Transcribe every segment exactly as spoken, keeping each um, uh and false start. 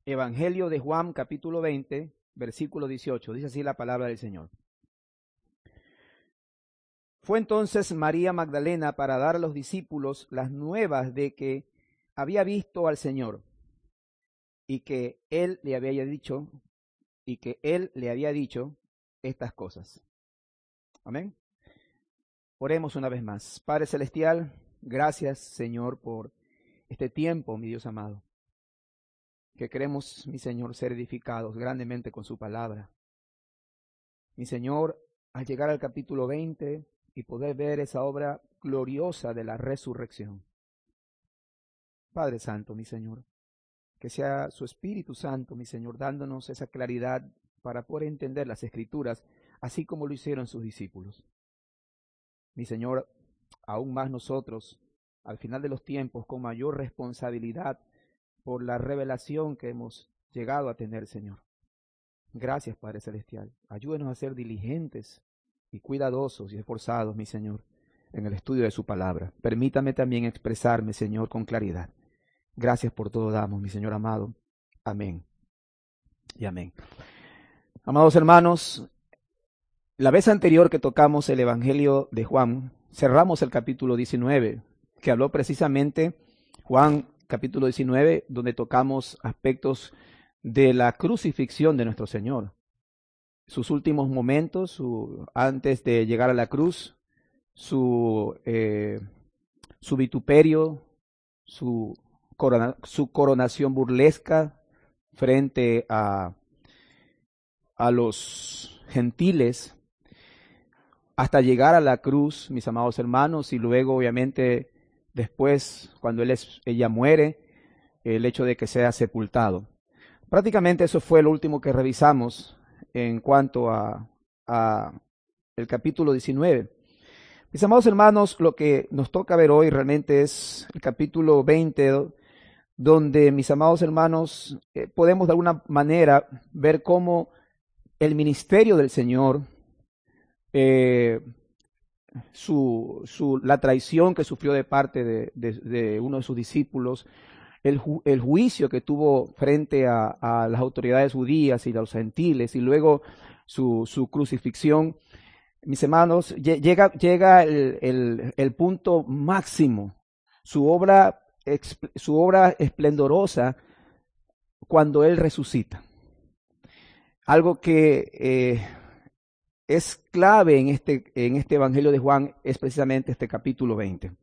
Evangelio de Juan, capítulo veinte, versículo dieciocho. Dice así la palabra del Señor. Fue entonces María Magdalena para dar a los discípulos las nuevas de que había visto al Señor y que él le había dicho y que él le había dicho estas cosas. Amén. Oremos una vez más. Padre celestial, gracias, Señor, por este tiempo, mi Dios amado, que queremos, mi Señor, ser edificados grandemente con su palabra. Mi Señor, al llegar al capítulo veinte y poder ver esa obra gloriosa de la resurrección. Padre Santo, mi Señor, que sea su Espíritu Santo, mi Señor, dándonos esa claridad para poder entender las Escrituras, así como lo hicieron sus discípulos. Mi Señor, aún más nosotros, al final de los tiempos, con mayor responsabilidad por la revelación que hemos llegado a tener, Señor. Gracias, Padre Celestial. Ayúdenos a ser diligentes y cuidadosos y esforzados, mi Señor, en el estudio de su palabra. Permítame también expresarme, Señor, con claridad. Gracias por todo damos, mi Señor amado. Amén y amén. Amados hermanos, la vez anterior que tocamos el Evangelio de Juan, cerramos el capítulo diecinueve, que habló precisamente, Juan capítulo diecinueve, donde tocamos aspectos de la crucifixión de nuestro Señor. Sus últimos momentos, su, antes de llegar a la cruz, su, eh, su vituperio, su, corona, su coronación burlesca frente a, a los gentiles, hasta llegar a la cruz, mis amados hermanos, y luego obviamente después, cuando él es, ella muere, el hecho de que sea sepultado. Prácticamente eso fue lo último que revisamos en cuanto a, a el capítulo diecinueve. Mis amados hermanos, lo que nos toca ver hoy realmente es el capítulo veinte, donde, mis amados hermanos, eh, podemos de alguna manera ver cómo el ministerio del Señor, eh, su, su, la traición que sufrió de parte de, de, de uno de sus discípulos, El, ju el juicio que tuvo frente a, a las autoridades judías y a los gentiles, y luego su, su crucifixión, mis hermanos, llega, llega el, el, el punto máximo, su obra, su obra esplendorosa, cuando Él resucita. Algo que eh, es clave en este, en este Evangelio de Juan es precisamente este capítulo veinte.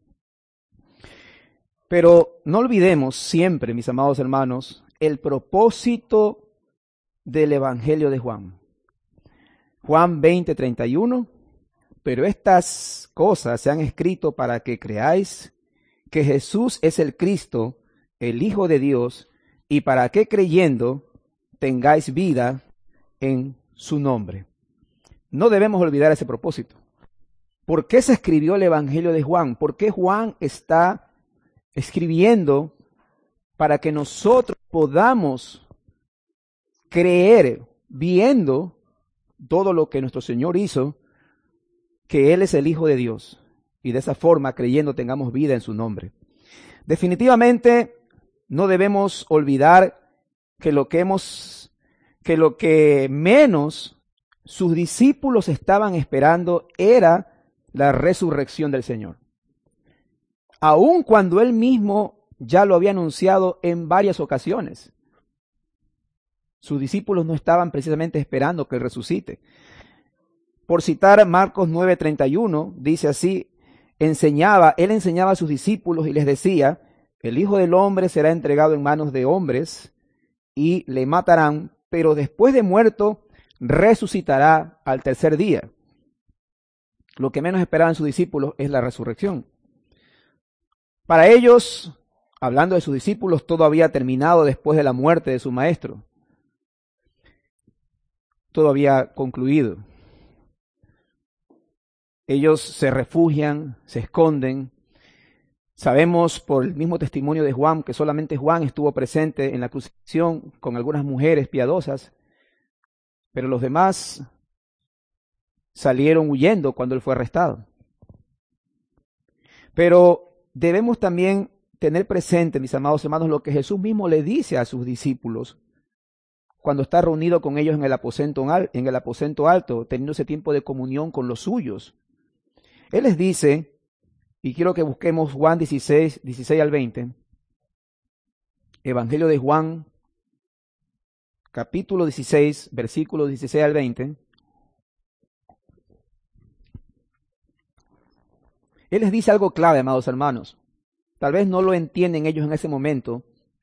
Pero no olvidemos siempre, mis amados hermanos, el propósito del Evangelio de Juan. Juan veinte, treinta y uno, pero estas cosas se han escrito para que creáis que Jesús es el Cristo, el Hijo de Dios, y para que creyendo tengáis vida en su nombre. No debemos olvidar ese propósito. ¿Por qué se escribió el Evangelio de Juan? ¿Por qué Juan está escribiendo? Para que nosotros podamos creer, viendo todo lo que nuestro Señor hizo, que Él es el Hijo de Dios, y de esa forma, creyendo, tengamos vida en su nombre. Definitivamente no debemos olvidar que lo que hemos, que lo que menos sus discípulos estaban esperando era la resurrección del Señor. Aun cuando Él mismo ya lo había anunciado en varias ocasiones. Sus discípulos no estaban precisamente esperando que Él resucite. Por citar Marcos nueve, treinta y uno, dice así, enseñaba, Él enseñaba a sus discípulos y les decía, el Hijo del Hombre será entregado en manos de hombres y le matarán, pero después de muerto resucitará al tercer día. Lo que menos esperaban sus discípulos es la resurrección. Para ellos, hablando de sus discípulos, todo había terminado después de la muerte de su maestro. Todo había concluido. Ellos se refugian, se esconden. Sabemos por el mismo testimonio de Juan que solamente Juan estuvo presente en la crucifixión con algunas mujeres piadosas, pero los demás salieron huyendo cuando él fue arrestado. Pero debemos también tener presente, mis amados hermanos, lo que Jesús mismo le dice a sus discípulos cuando está reunido con ellos en el aposento, en el aposento alto, teniendo ese tiempo de comunión con los suyos. Él les dice, y quiero que busquemos Juan dieciséis, dieciséis al veinte, Evangelio de Juan, capítulo dieciséis, versículos dieciséis al veinte. Él les dice algo clave, amados hermanos. Tal vez no lo entienden ellos en ese momento,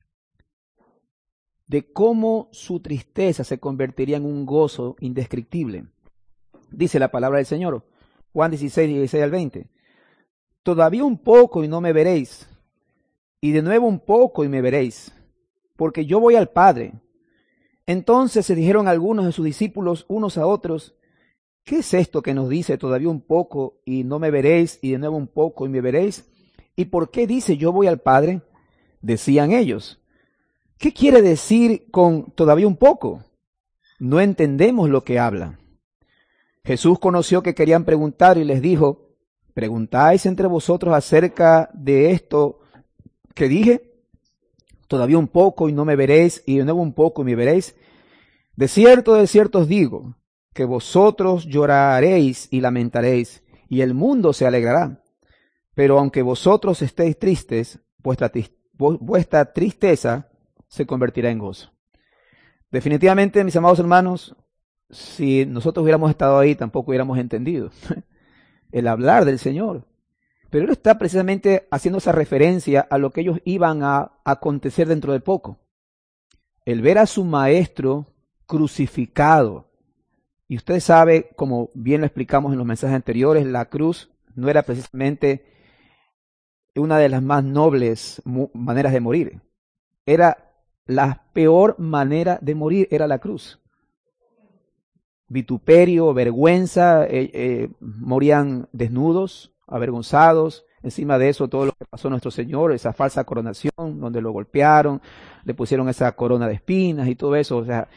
de cómo su tristeza se convertiría en un gozo indescriptible. Dice la palabra del Señor, Juan dieciséis, dieciséis al veinte. Todavía un poco y no me veréis, y de nuevo un poco y me veréis, porque yo voy al Padre. Entonces se dijeron algunos de sus discípulos unos a otros, ¿qué es esto que nos dice todavía un poco y no me veréis, y de nuevo un poco y me veréis? ¿Y por qué dice yo voy al Padre? Decían ellos. ¿Qué quiere decir con todavía un poco? No entendemos lo que habla. Jesús conoció que querían preguntar y les dijo, ¿preguntáis entre vosotros acerca de esto que dije? Todavía un poco y no me veréis, y de nuevo un poco y me veréis. De cierto, de cierto os digo, que vosotros lloraréis y lamentaréis, y el mundo se alegrará. Pero aunque vosotros estéis tristes, vuestra, vuestra tristeza se convertirá en gozo. Definitivamente, mis amados hermanos, si nosotros hubiéramos estado ahí, tampoco hubiéramos entendido el hablar del Señor. Pero Él está precisamente haciendo esa referencia a lo que ellos iban a acontecer dentro de poco. El ver a su Maestro crucificado. Y usted sabe, como bien lo explicamos en los mensajes anteriores, la cruz no era precisamente una de las más nobles maneras de morir. Era la peor manera de morir, era la cruz. Vituperio, vergüenza, eh, eh, morían desnudos, avergonzados. Encima de eso, todo lo que pasó a nuestro Señor, esa falsa coronación, donde lo golpearon, le pusieron esa corona de espinas y todo eso. O sea,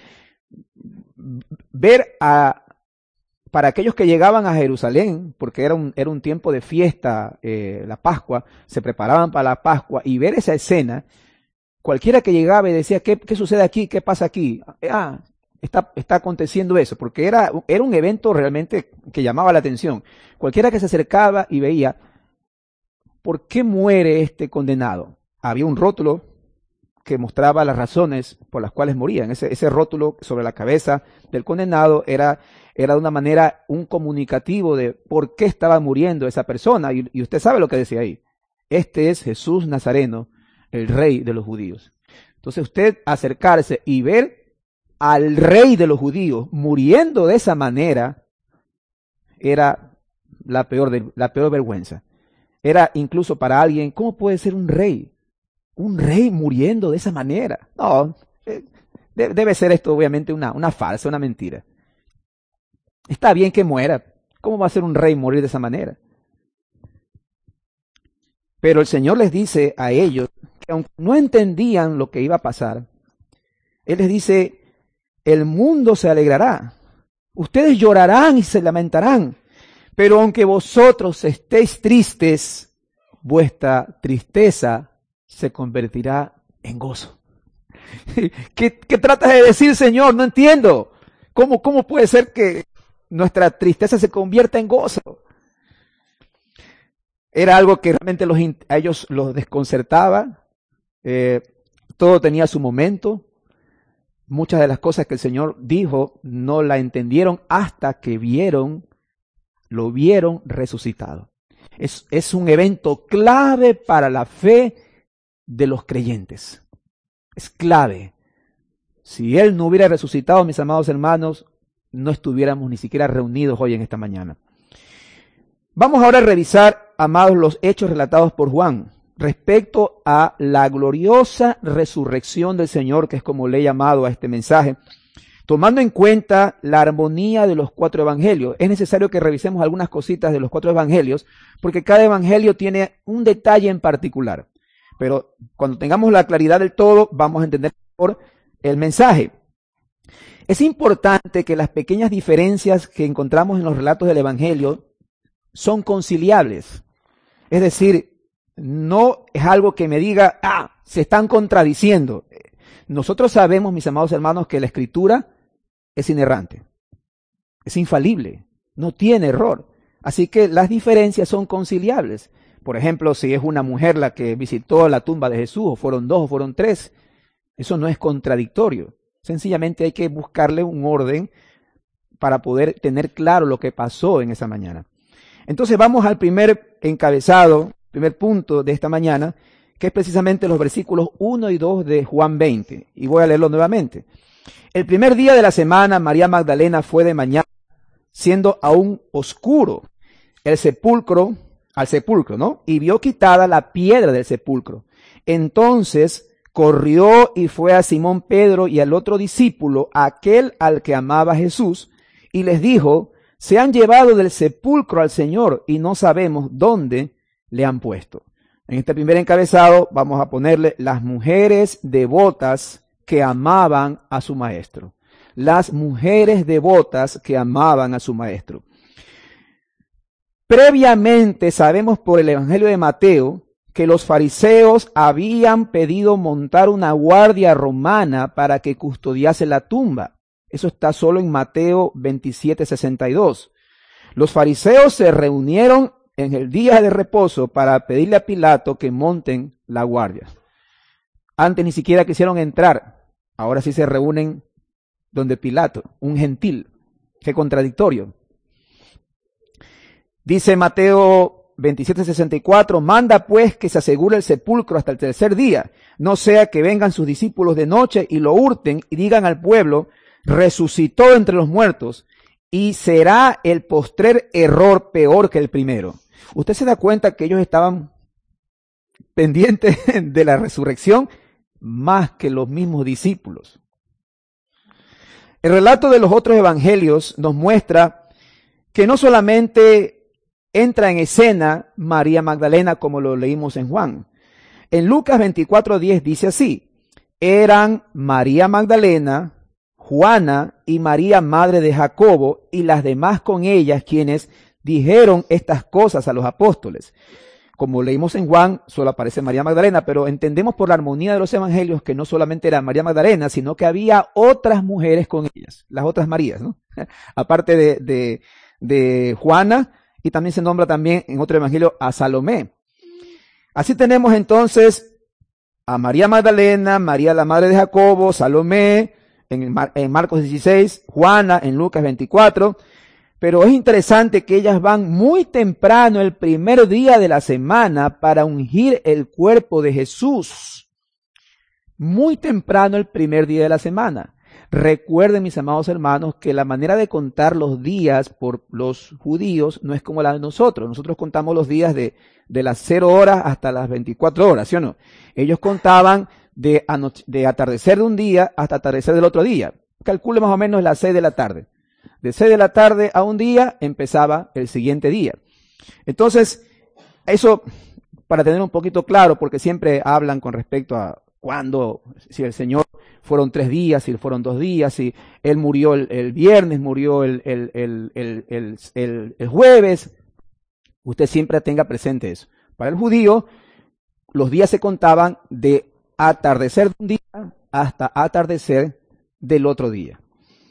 ver a, para aquellos que llegaban a Jerusalén, porque era un, era un tiempo de fiesta, eh, la Pascua, se preparaban para la Pascua, y ver esa escena, cualquiera que llegaba y decía, ¿qué, qué sucede aquí? ¿Qué pasa aquí? Ah, está, está aconteciendo eso, porque era, era un evento realmente que llamaba la atención. Cualquiera que se acercaba y veía, ¿por qué muere este condenado? Había un rótulo que mostraba las razones por las cuales morían. Ese, ese rótulo sobre la cabeza del condenado era, era de una manera un comunicativo de por qué estaba muriendo esa persona. Y, y usted sabe lo que decía ahí. Este es Jesús Nazareno, el rey de los judíos. Entonces usted acercarse y ver al rey de los judíos muriendo de esa manera era la peor, de, la peor vergüenza. Era incluso para alguien, ¿cómo puede ser un rey? Un rey muriendo de esa manera. No, eh, de, debe ser esto obviamente una, una falsa, una mentira. Está bien que muera. ¿Cómo va a ser un rey morir de esa manera? Pero el Señor les dice a ellos que aunque no entendían lo que iba a pasar, Él les dice, el mundo se alegrará. Ustedes llorarán y se lamentarán. Pero aunque vosotros estéis tristes, vuestra tristeza se convertirá en gozo. ¿Qué, qué tratas de decir, Señor? No entiendo. ¿Cómo, cómo puede ser que nuestra tristeza se convierta en gozo? Era algo que realmente los, a ellos los desconcertaba. Eh, todo tenía su momento. Muchas de las cosas que el Señor dijo no la entendieron hasta que vieron, lo vieron resucitado. Es, es un evento clave para la fe de los creyentes. Es clave. Si Él no hubiera resucitado, mis amados hermanos, no estuviéramos ni siquiera reunidos hoy en esta mañana. Vamos ahora a revisar, amados, los hechos relatados por Juan respecto a la gloriosa resurrección del Señor, que es como le he llamado a este mensaje, tomando en cuenta la armonía de los cuatro evangelios. Es necesario que revisemos algunas cositas de los cuatro evangelios, porque cada evangelio tiene un detalle en particular. Pero cuando tengamos la claridad del todo, vamos a entender mejor el mensaje. Es importante que las pequeñas diferencias que encontramos en los relatos del evangelio son conciliables. Es decir, no es algo que me diga, ah, se están contradiciendo. Nosotros sabemos, mis amados hermanos, que la Escritura es inerrante, es infalible, no tiene error. Así que las diferencias son conciliables. Por ejemplo, si es una mujer la que visitó la tumba de Jesús, o fueron dos, o fueron tres, eso no es contradictorio. Sencillamente hay que buscarle un orden para poder tener claro lo que pasó en esa mañana. Entonces vamos al primer encabezado, primer punto de esta mañana, que es precisamente los versículos uno y dos de Juan veinte. Y voy a leerlo nuevamente. El primer día de la semana, María Magdalena fue de mañana, siendo aún oscuro, el sepulcro, al sepulcro, ¿no? Y vio quitada la piedra del sepulcro. Entonces corrió y fue a Simón Pedro y al otro discípulo, aquel al que amaba Jesús, y les dijo: se han llevado del sepulcro al Señor y no sabemos dónde le han puesto. En este primer encabezado vamos a ponerle las mujeres devotas que amaban a su maestro. Las mujeres devotas que amaban a su maestro. Previamente sabemos por el Evangelio de Mateo que los fariseos habían pedido montar una guardia romana para que custodiase la tumba. Eso está solo en Mateo veintisiete, sesenta y dos. Los fariseos se reunieron en el día de reposo para pedirle a Pilato que monten la guardia. Antes ni siquiera quisieron entrar, ahora sí se reúnen donde Pilato, un gentil. Qué contradictorio. Dice Mateo veintisiete, sesenta y cuatro, manda pues que se asegure el sepulcro hasta el tercer día, no sea que vengan sus discípulos de noche y lo hurten y digan al pueblo: resucitó entre los muertos, y será el postrer error peor que el primero. Usted se da cuenta que ellos estaban pendientes de la resurrección más que los mismos discípulos. El relato de los otros evangelios nos muestra que no solamente entra en escena María Magdalena como lo leímos en Juan. En Lucas veinticuatro, diez dice así: eran María Magdalena, Juana y María, madre de Jacobo, y las demás con ellas, quienes dijeron estas cosas a los apóstoles. Como leímos en Juan, solo aparece María Magdalena, pero entendemos por la armonía de los evangelios que no solamente era María Magdalena, sino que había otras mujeres con ellas, las otras Marías, ¿no? Aparte de, de, de Juana, y también se nombra también en otro evangelio a Salomé. Así tenemos entonces a María Magdalena, María la madre de Jacobo, Salomé, en, Mar en Marcos dieciséis, Juana en Lucas veinticuatro, pero es interesante que ellas van muy temprano el primer día de la semana para ungir el cuerpo de Jesús. Muy temprano el primer día de la semana. Recuerden, mis amados hermanos, que la manera de contar los días por los judíos no es como la de nosotros. Nosotros contamos los días de, de las cero horas hasta las veinticuatro horas, ¿sí o no? Ellos contaban de, de atardecer de un día hasta atardecer del otro día. Calcule más o menos las seis de la tarde. De seis de la tarde a un día empezaba el siguiente día. Entonces, eso para tener un poquito claro, porque siempre hablan con respecto a cuándo, si el Señor fueron tres días, si fueron dos días, si Él murió el, el viernes, murió el, el, el, el, el, el, el jueves. Usted siempre tenga presente eso. Para el judío, los días se contaban de atardecer de un día hasta atardecer del otro día.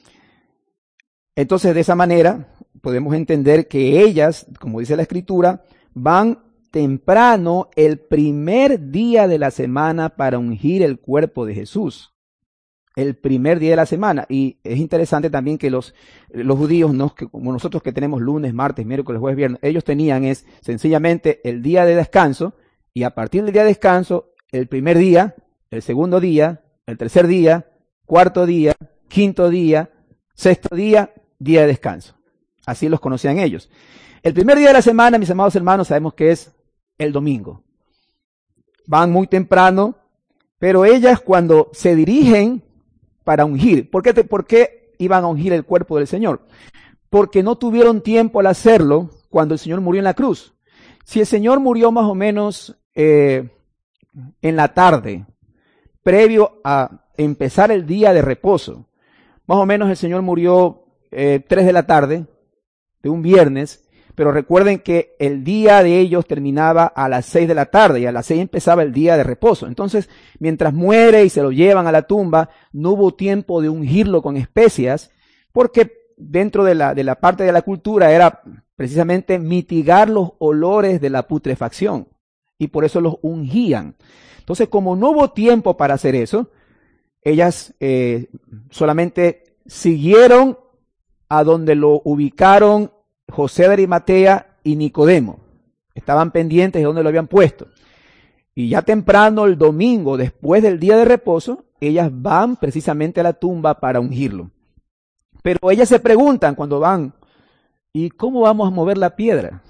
Entonces, de esa manera, podemos entender que ellas, como dice la Escritura, van temprano el primer día de la semana para ungir el cuerpo de Jesús. El primer día de la semana. Y es interesante también que los, los judíos, no, que como nosotros que tenemos lunes, martes, miércoles, jueves, viernes, ellos tenían es sencillamente el día de descanso, y a partir del día de descanso, el primer día, el segundo día, el tercer día, cuarto día, quinto día, sexto día, día de descanso. Así los conocían ellos. El primer día de la semana, mis amados hermanos, sabemos que es el domingo. Van muy temprano, pero ellas cuando se dirigen para ungir, ¿por qué, te, ¿por qué iban a ungir el cuerpo del Señor? Porque no tuvieron tiempo al hacerlo cuando el Señor murió en la cruz. Si el Señor murió más o menos eh, en la tarde, previo a empezar el día de reposo, más o menos el Señor murió Eh, tres de la tarde de un viernes, pero recuerden que el día de ellos terminaba a las seis de la tarde y a las seis empezaba el día de reposo. Entonces, mientras muere y se lo llevan a la tumba, no hubo tiempo de ungirlo con especias, porque dentro de la, de la parte de la cultura era precisamente mitigar los olores de la putrefacción, y por eso los ungían. Entonces, como no hubo tiempo para hacer eso, ellas eh, solamente siguieron a donde lo ubicaron José de Arimatea y Nicodemo. Estaban pendientes de donde lo habían puesto. Y ya temprano, el domingo, después del día de reposo, ellas van precisamente a la tumba para ungirlo. Pero ellas se preguntan cuando van, ¿y cómo vamos a mover la piedra?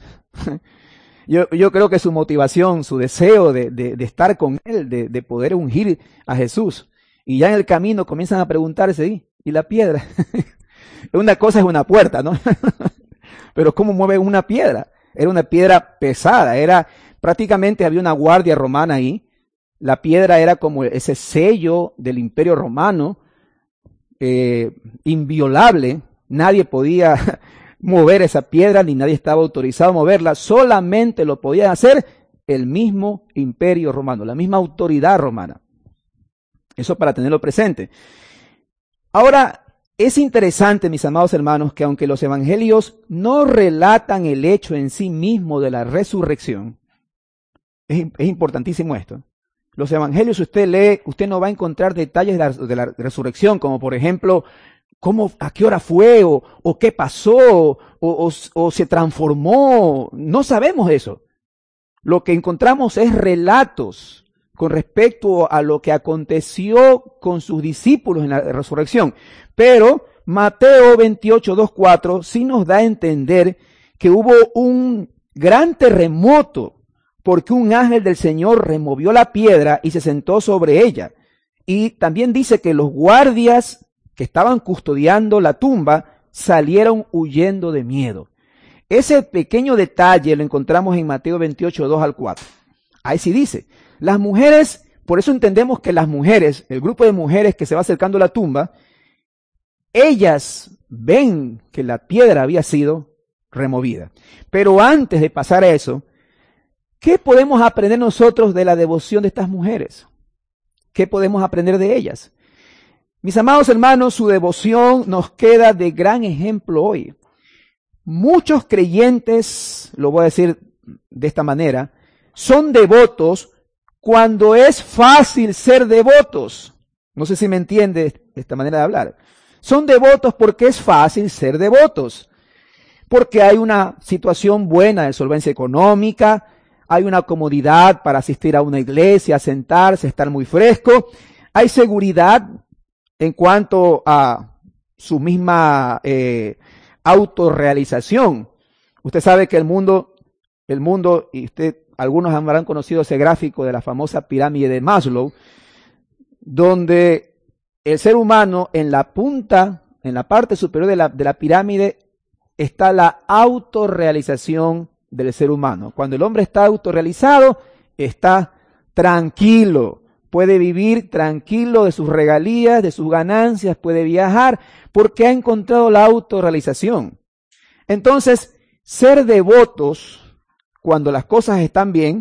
yo, yo creo que su motivación, su deseo de, de, de estar con él, de, de poder ungir a Jesús, y ya en el camino comienzan a preguntarse, ¿y la piedra? Una cosa es una puerta, ¿no? Pero ¿cómo mueve una piedra? Era una piedra pesada, era prácticamente había una guardia romana ahí. La piedra era como ese sello del Imperio Romano, eh, inviolable. Nadie podía mover esa piedra, ni nadie estaba autorizado a moverla. Solamente lo podía hacer el mismo Imperio Romano, la misma autoridad romana. Eso para tenerlo presente. Ahora, es interesante, mis amados hermanos, que aunque los evangelios no relatan el hecho en sí mismo de la resurrección, es, es importantísimo esto. Los evangelios, si usted lee, usted no va a encontrar detalles de la, de la resurrección, como por ejemplo, cómo, a qué hora fue, o, o qué pasó, o, o, o se transformó. No sabemos eso. Lo que encontramos es relatos con respecto a lo que aconteció con sus discípulos en la resurrección. Pero Mateo veintiocho, dos, cuatro sí nos da a entender que hubo un gran terremoto porque un ángel del Señor removió la piedra y se sentó sobre ella. Y también dice que los guardias que estaban custodiando la tumba salieron huyendo de miedo. Ese pequeño detalle lo encontramos en Mateo veintiocho, dos al cuatro. Ahí sí dice, las mujeres, por eso entendemos que las mujeres, el grupo de mujeres que se va acercando a la tumba, ellas ven que la piedra había sido removida. Pero antes de pasar a eso, ¿qué podemos aprender nosotros de la devoción de estas mujeres? ¿Qué podemos aprender de ellas? Mis amados hermanos, su devoción nos queda de gran ejemplo hoy. Muchos creyentes, lo voy a decir de esta manera, son devotos cuando es fácil ser devotos. No sé si me entiende esta manera de hablar. Son devotos porque es fácil ser devotos. Porque hay una situación buena de solvencia económica, hay una comodidad para asistir a una iglesia, sentarse, estar muy fresco, hay seguridad en cuanto a su misma eh, autorrealización. Usted sabe que el mundo, el mundo, y usted, algunos habrán conocido ese gráfico de la famosa pirámide de Maslow, donde el ser humano en la punta, en la parte superior de la, de la pirámide, está la autorrealización del ser humano. Cuando el hombre está autorrealizado, está tranquilo, puede vivir tranquilo de sus regalías, de sus ganancias, puede viajar, porque ha encontrado la autorrealización. Entonces, ser devotos, cuando las cosas están bien,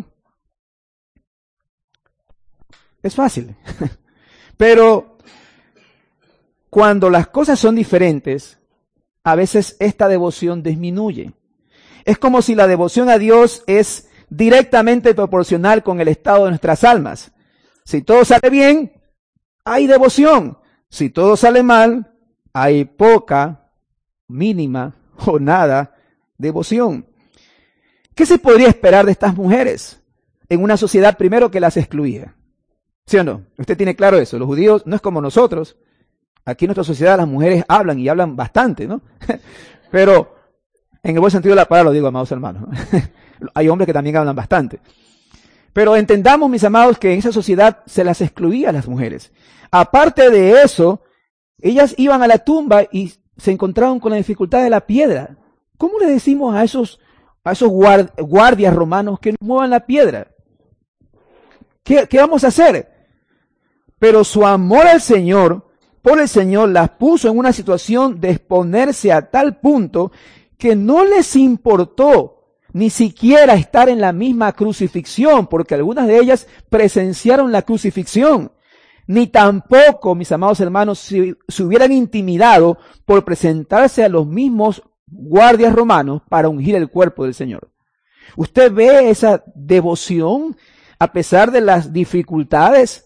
es fácil. Pero cuando las cosas son diferentes, a veces esta devoción disminuye. Es como si la devoción a Dios es directamente proporcional con el estado de nuestras almas. Si todo sale bien, hay devoción. Si todo sale mal, hay poca, mínima o nada devoción. ¿Qué se podría esperar de estas mujeres en una sociedad primero que las excluía? ¿Sí o no? Usted tiene claro eso. Los judíos no es como nosotros. Aquí en nuestra sociedad las mujeres hablan y hablan bastante, ¿no? Pero en el buen sentido de la palabra lo digo, amados hermanos. Hay hombres que también hablan bastante. Pero entendamos, mis amados, que en esa sociedad se las excluía a las mujeres. Aparte de eso, ellas iban a la tumba y se encontraban con la dificultad de la piedra. ¿Cómo le decimos a esos, a esos guard, guardias romanos que no muevan la piedra? ¿Qué, qué vamos a hacer? Pero su amor al Señor, por el Señor, las puso en una situación de exponerse a tal punto que no les importó ni siquiera estar en la misma crucifixión, porque algunas de ellas presenciaron la crucifixión, ni tampoco, mis amados hermanos, se, se hubieran intimidado por presentarse a los mismos guardias romanos para ungir el cuerpo del Señor. ¿Usted ve esa devoción a pesar de las dificultades?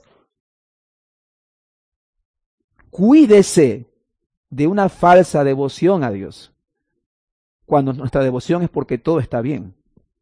Cuídese de una falsa devoción a Dios, cuando nuestra devoción es porque todo está bien.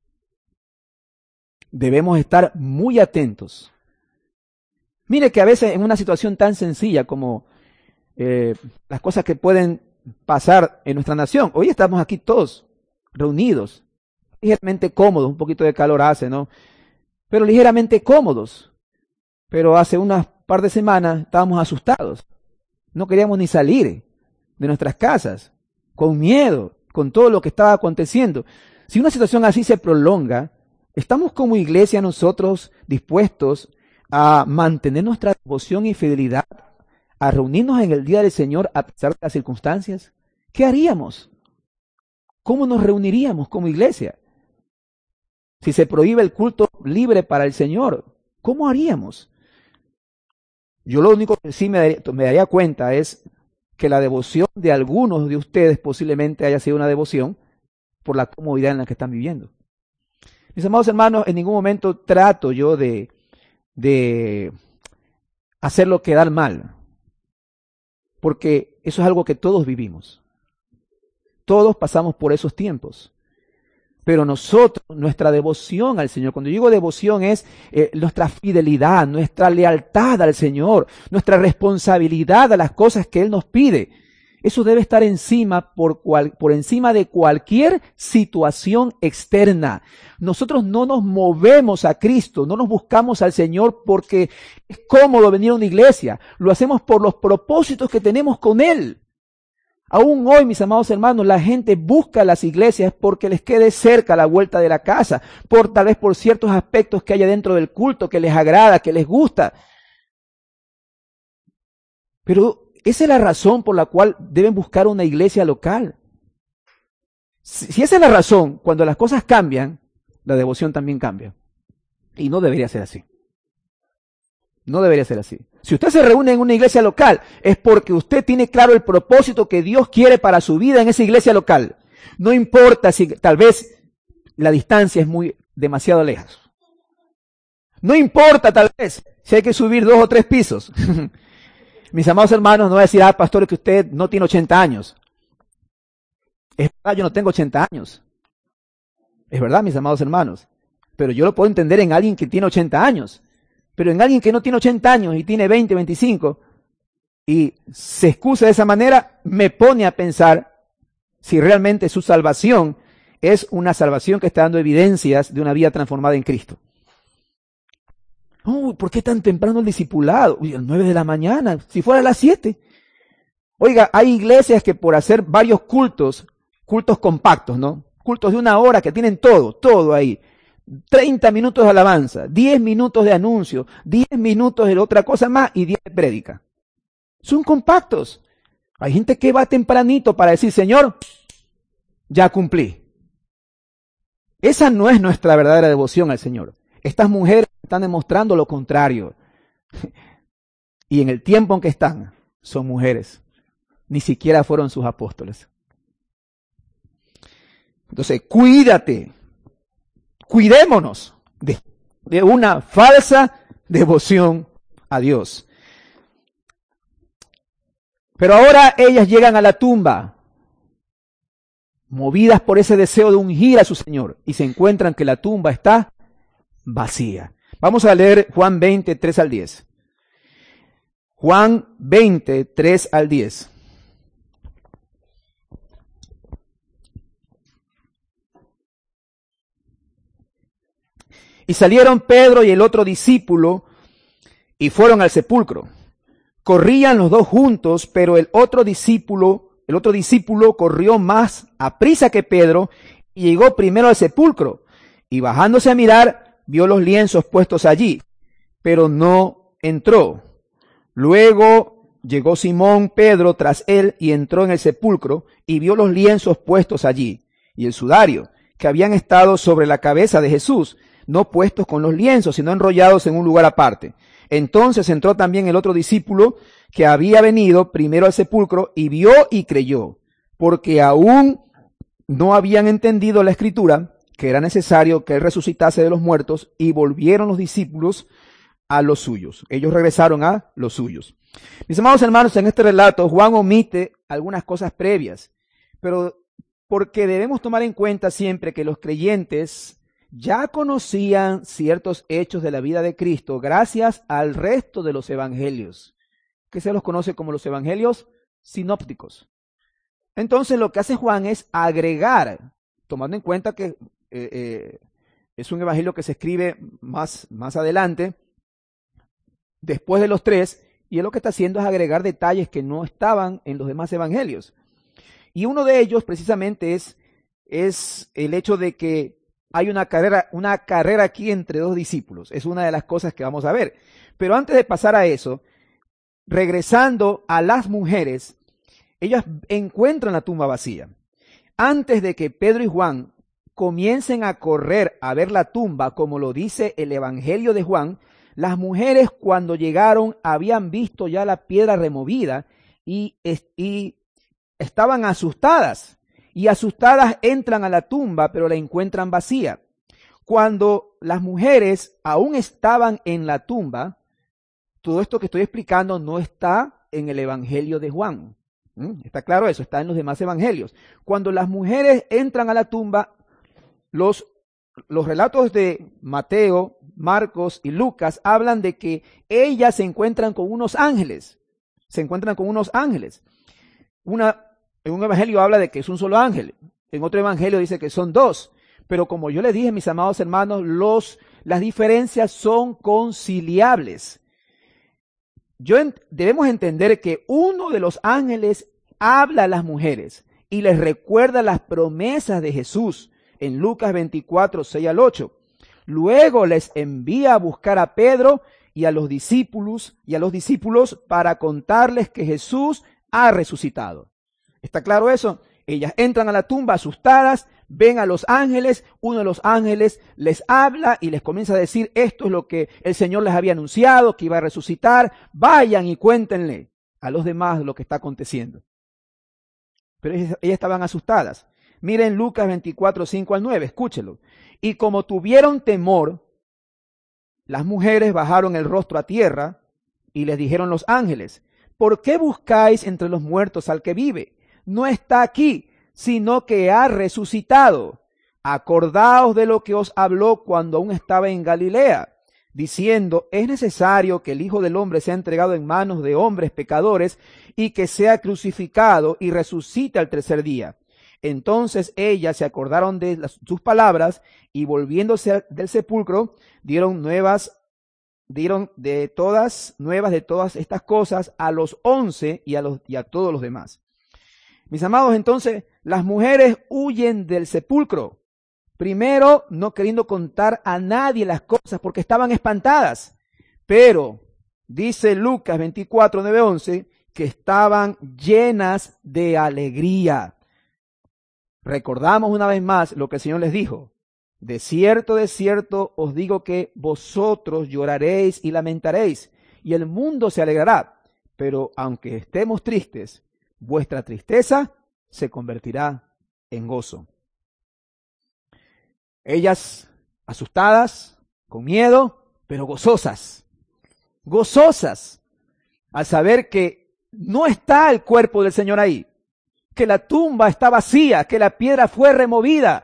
Debemos estar muy atentos. Mire que a veces en una situación tan sencilla como eh, las cosas que pueden pasar en nuestra nación, hoy estamos aquí todos reunidos, ligeramente cómodos, un poquito de calor hace, ¿no? Pero ligeramente cómodos. Pero hace unas par de semanas estábamos asustados. No queríamos ni salir de nuestras casas, con miedo, con todo lo que estaba aconteciendo. Si una situación así se prolonga, ¿estamos como iglesia nosotros dispuestos a mantener nuestra devoción y fidelidad, a reunirnos en el día del Señor a pesar de las circunstancias? ¿Qué haríamos? ¿Cómo nos reuniríamos como iglesia? Si se prohíbe el culto libre para el Señor, ¿cómo haríamos? Yo lo único que sí me daría, me daría cuenta es que la devoción de algunos de ustedes posiblemente haya sido una devoción por la comodidad en la que están viviendo. Mis amados hermanos, en ningún momento trato yo de, de hacerlo quedar mal, porque eso es algo que todos vivimos. Todos pasamos por esos tiempos. Pero nosotros, nuestra devoción al Señor, cuando yo digo devoción es eh, nuestra fidelidad, nuestra lealtad al Señor, nuestra responsabilidad a las cosas que Él nos pide. Eso debe estar encima por, cual, por encima de cualquier situación externa. Nosotros no nos movemos a Cristo, no nos buscamos al Señor porque es cómodo venir a una iglesia. Lo hacemos por los propósitos que tenemos con Él. Aún hoy, mis amados hermanos, la gente busca las iglesias porque les quede cerca a la vuelta de la casa, por tal vez por ciertos aspectos que haya dentro del culto que les agrada, que les gusta. Pero esa es la razón por la cual deben buscar una iglesia local. Si, si esa es la razón, cuando las cosas cambian, la devoción también cambia. Y no debería ser así. No debería ser así. Si usted se reúne en una iglesia local, es porque usted tiene claro el propósito que Dios quiere para su vida en esa iglesia local. No importa si tal vez la distancia es muy demasiado lejos. No importa tal vez si hay que subir dos o tres pisos. Mis amados hermanos, no voy a decir, ah, pastor, que usted no tiene ochenta años. Es verdad, yo no tengo ochenta años. Es verdad, mis amados hermanos. Pero yo lo puedo entender en alguien que tiene ochenta años. Pero en alguien que no tiene ochenta años y tiene veinte, veinticinco, y se excusa de esa manera, me pone a pensar si realmente su salvación es una salvación que está dando evidencias de una vida transformada en Cristo. Oh, ¿por qué tan temprano el discipulado? Uy, a las nueve de la mañana, si fuera a las siete. Oiga, hay iglesias que por hacer varios cultos, cultos compactos, ¿no? Cultos de una hora que tienen todo, todo ahí. treinta minutos de alabanza, diez minutos de anuncio, diez minutos de otra cosa más y diez de prédica. Son compactos. Hay gente que va tempranito para decir, Señor, ya cumplí. Esa no es nuestra verdadera devoción al Señor. Estas mujeres están demostrando lo contrario. Y en el tiempo en que están, son mujeres. Ni siquiera fueron sus apóstoles. Entonces, cuídate. Cuidémonos de, de una falsa devoción a Dios. Pero ahora ellas llegan a la tumba, movidas por ese deseo de ungir a su Señor, y se encuentran que la tumba está vacía. Vamos a leer Juan veinte, tres al diez. Juan veinte, tres al diez. Y salieron Pedro y el otro discípulo y fueron al sepulcro. Corrían los dos juntos, pero el otro discípulo, el otro discípulo corrió más aprisa que Pedro y llegó primero al sepulcro. Y bajándose a mirar, vio los lienzos puestos allí, pero no entró. Luego llegó Simón Pedro tras él y entró en el sepulcro y vio los lienzos puestos allí y el sudario que habían estado sobre la cabeza de Jesús, no puestos con los lienzos, sino enrollados en un lugar aparte. Entonces entró también el otro discípulo que había venido primero al sepulcro y vio y creyó, porque aún no habían entendido la escritura, que era necesario que él resucitase de los muertos, y volvieron los discípulos a los suyos. Ellos regresaron a los suyos. Mis amados hermanos, en este relato Juan omite algunas cosas previas, pero porque debemos tomar en cuenta siempre que los creyentes ya conocían ciertos hechos de la vida de Cristo gracias al resto de los evangelios, que se los conoce como los evangelios sinópticos. Entonces lo que hace Juan es agregar, tomando en cuenta que eh, eh, es un evangelio que se escribe más, más adelante, después de los tres, y él lo que está haciendo es agregar detalles que no estaban en los demás evangelios. Y uno de ellos precisamente es, es el hecho de que hay una carrera, una carrera aquí entre dos discípulos. Es una de las cosas que vamos a ver. Pero antes de pasar a eso, regresando a las mujeres, ellas encuentran la tumba vacía. Antes de que Pedro y Juan comiencen a correr a ver la tumba, como lo dice el Evangelio de Juan, las mujeres cuando llegaron habían visto ya la piedra removida y, y estaban asustadas. Y asustadas entran a la tumba, pero la encuentran vacía. Cuando las mujeres aún estaban en la tumba, todo esto que estoy explicando no está en el Evangelio de Juan. ¿Mm? ¿Está claro eso? Está en los demás evangelios. Cuando las mujeres entran a la tumba, los, los relatos de Mateo, Marcos y Lucas hablan de que ellas se encuentran con unos ángeles. Se encuentran con unos ángeles. Una En un evangelio habla de que es un solo ángel, en otro evangelio dice que son dos, pero como yo les dije, mis amados hermanos, los, las diferencias son conciliables. Yo en, debemos entender que uno de los ángeles habla a las mujeres y les recuerda las promesas de Jesús en Lucas veinticuatro, seis al ocho. Luego les envía a buscar a Pedro y a los discípulos y a los discípulos para contarles que Jesús ha resucitado. ¿Está claro eso? Ellas entran a la tumba asustadas, ven a los ángeles, uno de los ángeles les habla y les comienza a decir, esto es lo que el Señor les había anunciado, que iba a resucitar, vayan y cuéntenle a los demás lo que está aconteciendo. Pero ellas, ellas estaban asustadas. Miren Lucas veinticuatro, cinco al nueve, escúchelo. Y como tuvieron temor, las mujeres bajaron el rostro a tierra y les dijeron los ángeles, ¿por qué buscáis entre los muertos al que vive? No está aquí, sino que ha resucitado. Acordaos de lo que os habló cuando aún estaba en Galilea, diciendo, es necesario que el Hijo del Hombre sea entregado en manos de hombres pecadores y que sea crucificado y resucite al tercer día. Entonces ellas se acordaron de las, sus palabras y volviéndose del sepulcro dieron nuevas dieron de todas nuevas de todas estas cosas a los once y a los y a todos los demás. Mis amados, entonces las mujeres huyen del sepulcro. Primero, no queriendo contar a nadie las cosas porque estaban espantadas. Pero dice Lucas veinticuatro, nueve, once que estaban llenas de alegría. Recordamos una vez más lo que el Señor les dijo. De cierto, de cierto os digo que vosotros lloraréis y lamentaréis, y el mundo se alegrará. Pero aunque estemos tristes, vuestra tristeza se convertirá en gozo. Ellas asustadas, con miedo, pero gozosas. Gozosas al saber que no está el cuerpo del Señor ahí, que la tumba está vacía, que la piedra fue removida.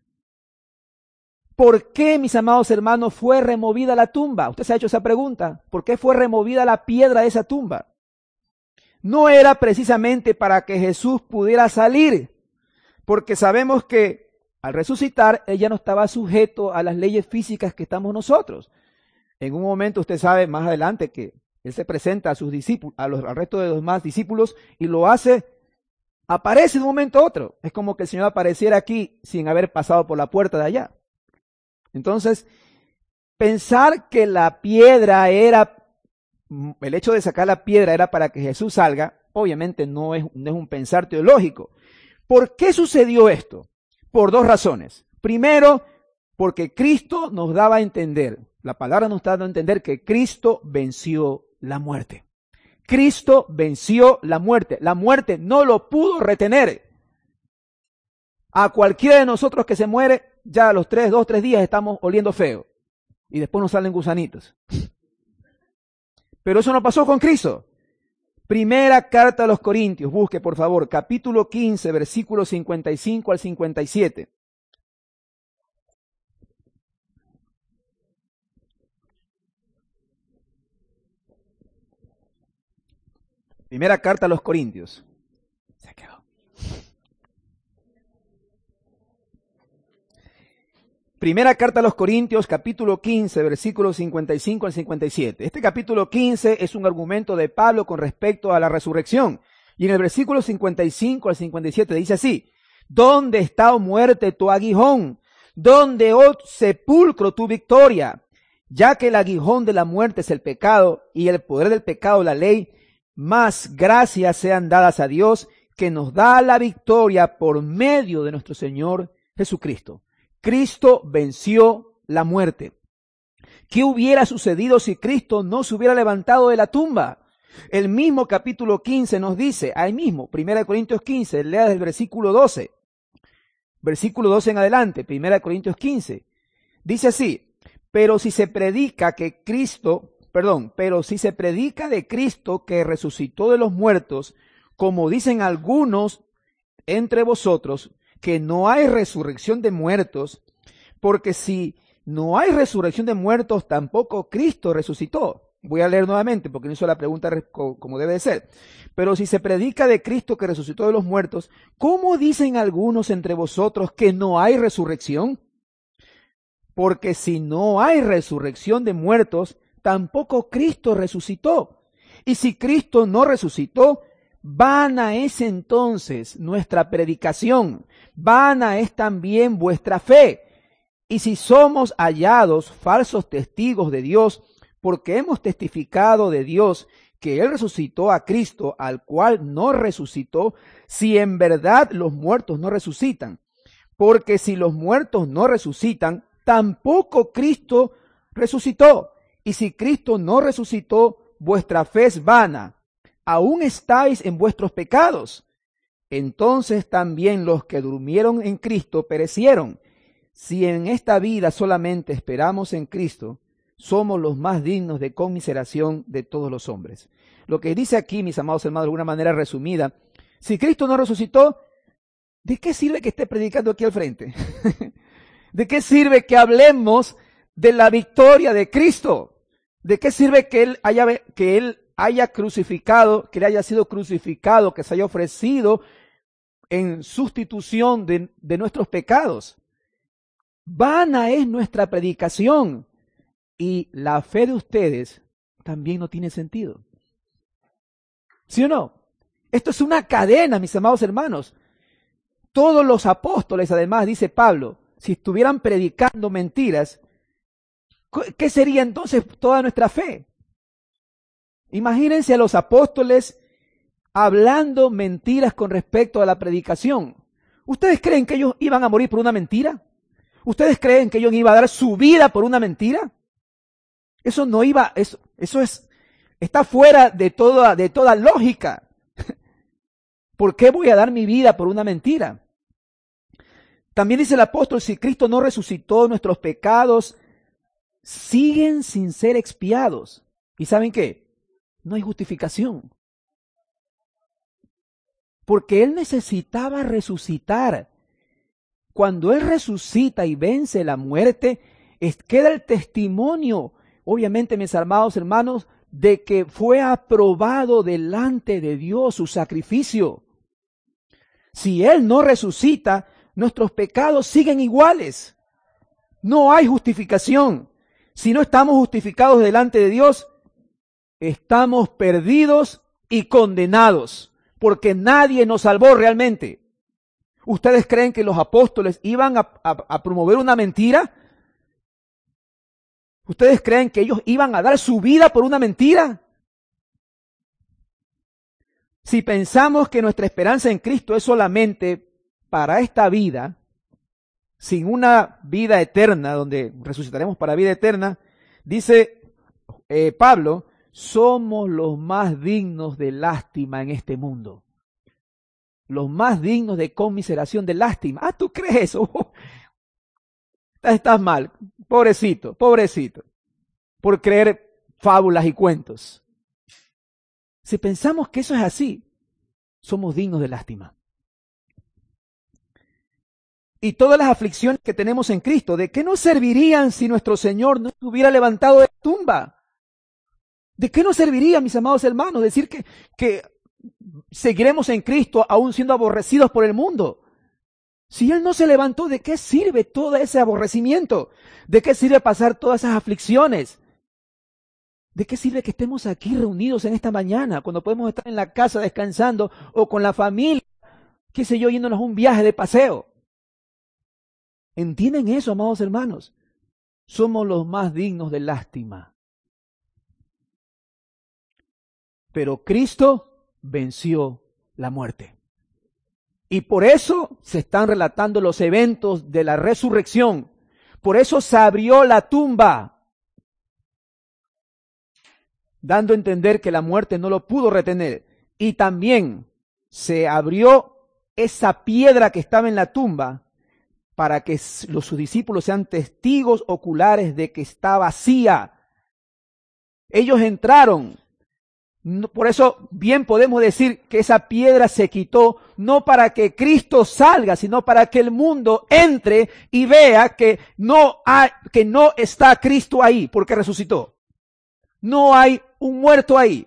¿Por qué, mis amados hermanos, fue removida la tumba? Usted se ha hecho esa pregunta. ¿Por qué fue removida la piedra de esa tumba? No era precisamente para que Jesús pudiera salir, porque sabemos que al resucitar, él ya no estaba sujeto a las leyes físicas que estamos nosotros. En un momento usted sabe más adelante que él se presenta a sus discípulos, a los, al resto de los demás discípulos y lo hace, aparece de un momento a otro. Es como que el Señor apareciera aquí sin haber pasado por la puerta de allá. Entonces, pensar que la piedra era el hecho de sacar la piedra era para que Jesús salga, obviamente no es, no es un pensar teológico. ¿Por qué sucedió esto? Por dos razones. Primero, porque Cristo nos daba a entender, la palabra nos está dando a entender que Cristo venció la muerte. Cristo venció la muerte. La muerte no lo pudo retener. A cualquiera de nosotros que se muere, ya a los tres, dos, tres días estamos oliendo feo. Y después nos salen gusanitos. Pero eso no pasó con Cristo. Primera carta a los Corintios, busque por favor, capítulo quince, versículos cincuenta y cinco al cincuenta y siete. Primera carta a los Corintios. Se quedó. Primera carta a los Corintios, capítulo quince, versículos cincuenta y cinco al cincuenta y siete. Este capítulo quince es un argumento de Pablo con respecto a la resurrección. Y en el versículo cincuenta y cinco al cincuenta y siete dice así: ¿Dónde está, oh muerte, tu aguijón? ¿Dónde, oh sepulcro, tu victoria? Ya que el aguijón de la muerte es el pecado y el poder del pecado la ley, más gracias sean dadas a Dios, que nos da la victoria por medio de nuestro Señor Jesucristo. Cristo venció la muerte. ¿Qué hubiera sucedido si Cristo no se hubiera levantado de la tumba? El mismo capítulo quince nos dice, ahí mismo, Primera de Corintios quince, lea desde el versículo doce. Versículo doce en adelante, Primera de Corintios quince. Dice así: pero si se predica que Cristo, perdón, pero si se predica de Cristo que resucitó de los muertos, como dicen algunos entre vosotros, que no hay resurrección de muertos, porque si no hay resurrección de muertos, tampoco Cristo resucitó. Voy a leer nuevamente porque no hizo la pregunta como debe de ser. Pero si se predica de Cristo que resucitó de los muertos, ¿cómo dicen algunos entre vosotros que no hay resurrección? Porque si no hay resurrección de muertos, tampoco Cristo resucitó. Y si Cristo no resucitó, vana es entonces nuestra predicación, vana es también vuestra fe. Y si somos hallados falsos testigos de Dios, porque hemos testificado de Dios que Él resucitó a Cristo, al cual no resucitó, si en verdad los muertos no resucitan. Porque si los muertos no resucitan, tampoco Cristo resucitó. Y si Cristo no resucitó, vuestra fe es vana. Aún estáis en vuestros pecados. Entonces también los que durmieron en Cristo perecieron. Si en esta vida solamente esperamos en Cristo, somos los más dignos de conmiseración de todos los hombres. Lo que dice aquí, mis amados hermanos, de alguna manera resumida, si Cristo no resucitó, ¿de qué sirve que esté predicando aquí al frente? ¿De qué sirve que hablemos de la victoria de Cristo? ¿De qué sirve que Él haya, que Él haya crucificado, que Él haya sido crucificado, que se haya ofrecido en sustitución de, de nuestros pecados? Vana es nuestra predicación y la fe de ustedes también no tiene sentido. ¿Sí o no? Esto es una cadena, mis amados hermanos. Todos los apóstoles, además, dice Pablo, si estuvieran predicando mentiras, ¿qué sería entonces toda nuestra fe? Imagínense a los apóstoles hablando mentiras con respecto a la predicación. ¿Ustedes creen que ellos iban a morir por una mentira? ¿Ustedes creen que ellos iban a dar su vida por una mentira? Eso no iba, eso, eso es, está fuera de toda, de toda lógica. ¿Por qué voy a dar mi vida por una mentira? También dice el apóstol, si Cristo no resucitó, nuestros pecados siguen sin ser expiados. ¿Y saben qué? No hay justificación. Porque Él necesitaba resucitar. Cuando Él resucita y vence la muerte, es, queda el testimonio, obviamente, mis amados hermanos, de que fue aprobado delante de Dios su sacrificio. Si Él no resucita, nuestros pecados siguen iguales. No hay justificación. Si no estamos justificados delante de Dios, estamos perdidos y condenados, porque nadie nos salvó realmente. ¿Ustedes creen que los apóstoles iban a, a, a promover una mentira? ¿Ustedes creen que ellos iban a dar su vida por una mentira? Si pensamos que nuestra esperanza en Cristo es solamente para esta vida, sin una vida eterna, donde resucitaremos para vida eterna, dice eh, Pablo, somos los más dignos de lástima en este mundo. Los más dignos de conmiseración, de lástima. Ah, ¿tú crees eso? Estás mal, pobrecito, pobrecito, por creer fábulas y cuentos. Si pensamos que eso es así, somos dignos de lástima. Y todas las aflicciones que tenemos en Cristo, ¿de qué nos servirían si nuestro Señor no se hubiera levantado de la tumba? ¿De qué nos serviría, mis amados hermanos, decir que, que seguiremos en Cristo aún siendo aborrecidos por el mundo? Si Él no se levantó, ¿de qué sirve todo ese aborrecimiento? ¿De qué sirve pasar todas esas aflicciones? ¿De qué sirve que estemos aquí reunidos en esta mañana, cuando podemos estar en la casa descansando o con la familia, qué sé yo, yéndonos a un viaje de paseo? ¿Entienden eso, amados hermanos? Somos los más dignos de lástima. Pero Cristo venció la muerte. Y por eso se están relatando los eventos de la resurrección. Por eso se abrió la tumba, dando a entender que la muerte no lo pudo retener. Y también se abrió esa piedra que estaba en la tumba para que los, sus discípulos sean testigos oculares de que está vacía. Ellos entraron. Por eso bien podemos decir que esa piedra se quitó no para que Cristo salga, sino para que el mundo entre y vea que no hay, que no está Cristo ahí porque resucitó. No hay un muerto ahí.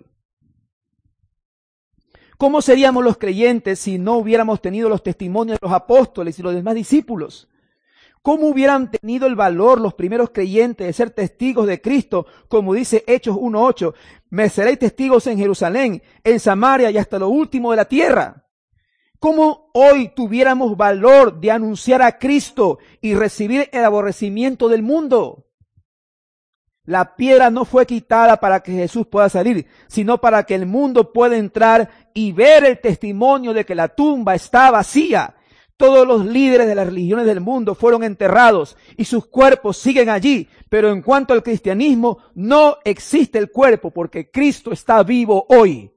¿Cómo seríamos los creyentes si no hubiéramos tenido los testimonios de los apóstoles y los demás discípulos? ¿Cómo hubieran tenido el valor los primeros creyentes de ser testigos de Cristo? Como dice Hechos uno ocho, me seréis testigos en Jerusalén, en Samaria y hasta lo último de la tierra. ¿Cómo hoy tuviéramos valor de anunciar a Cristo y recibir el aborrecimiento del mundo? La piedra no fue quitada para que Jesús pueda salir, sino para que el mundo pueda entrar y ver el testimonio de que la tumba está vacía. Todos los líderes de las religiones del mundo fueron enterrados y sus cuerpos siguen allí. Pero en cuanto al cristianismo, no existe el cuerpo porque Cristo está vivo hoy.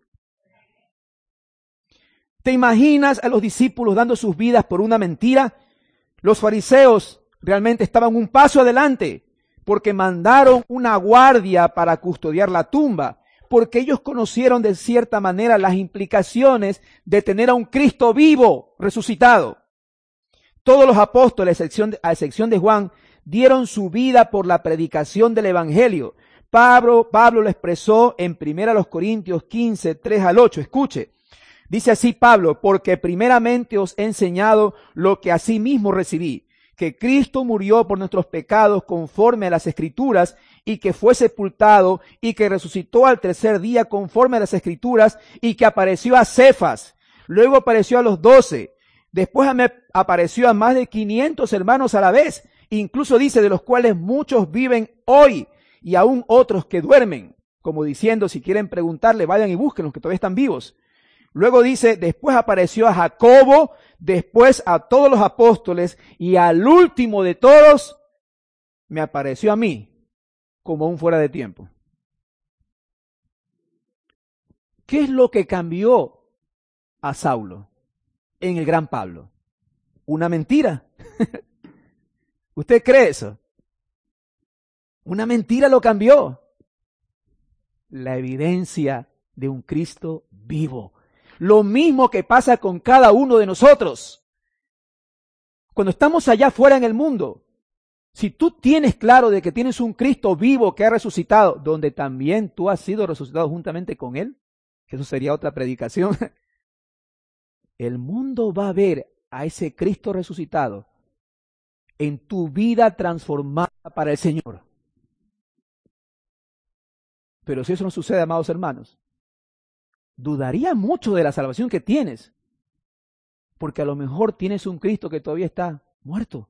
¿Te imaginas a los discípulos dando sus vidas por una mentira? Los fariseos realmente estaban un paso adelante porque mandaron una guardia para custodiar la tumba, porque ellos conocieron de cierta manera las implicaciones de tener a un Cristo vivo, resucitado. Todos los apóstoles, a excepción, de, a excepción de Juan, dieron su vida por la predicación del Evangelio. Pablo, Pablo lo expresó en primera Corintios quince, tres al ocho. Escuche, dice así Pablo, porque primeramente os he enseñado lo que asimismo recibí, que Cristo murió por nuestros pecados conforme a las Escrituras, y que fue sepultado, y que resucitó al tercer día conforme a las Escrituras, y que apareció a Cefas, luego apareció a los doce. Después me apareció a más de quinientos hermanos a la vez, incluso dice de los cuales muchos viven hoy y aún otros que duermen, como diciendo si quieren preguntarle vayan y búsquenlos que todavía están vivos. Luego dice, después apareció a Jacobo, después a todos los apóstoles y al último de todos me apareció a mí como un fuera de tiempo. ¿Qué es lo que cambió a Saulo en el gran Pablo? Una mentira. ¿Usted cree eso? Una mentira lo cambió. La evidencia de un Cristo vivo. Lo mismo que pasa con cada uno de nosotros. Cuando estamos allá afuera en el mundo, si tú tienes claro de que tienes un Cristo vivo que ha resucitado, donde también tú has sido resucitado juntamente con Él, que eso sería otra predicación, el mundo va a ver a ese Cristo resucitado en tu vida transformada para el Señor. Pero si eso no sucede, amados hermanos, dudaría mucho de la salvación que tienes, porque a lo mejor tienes un Cristo que todavía está muerto.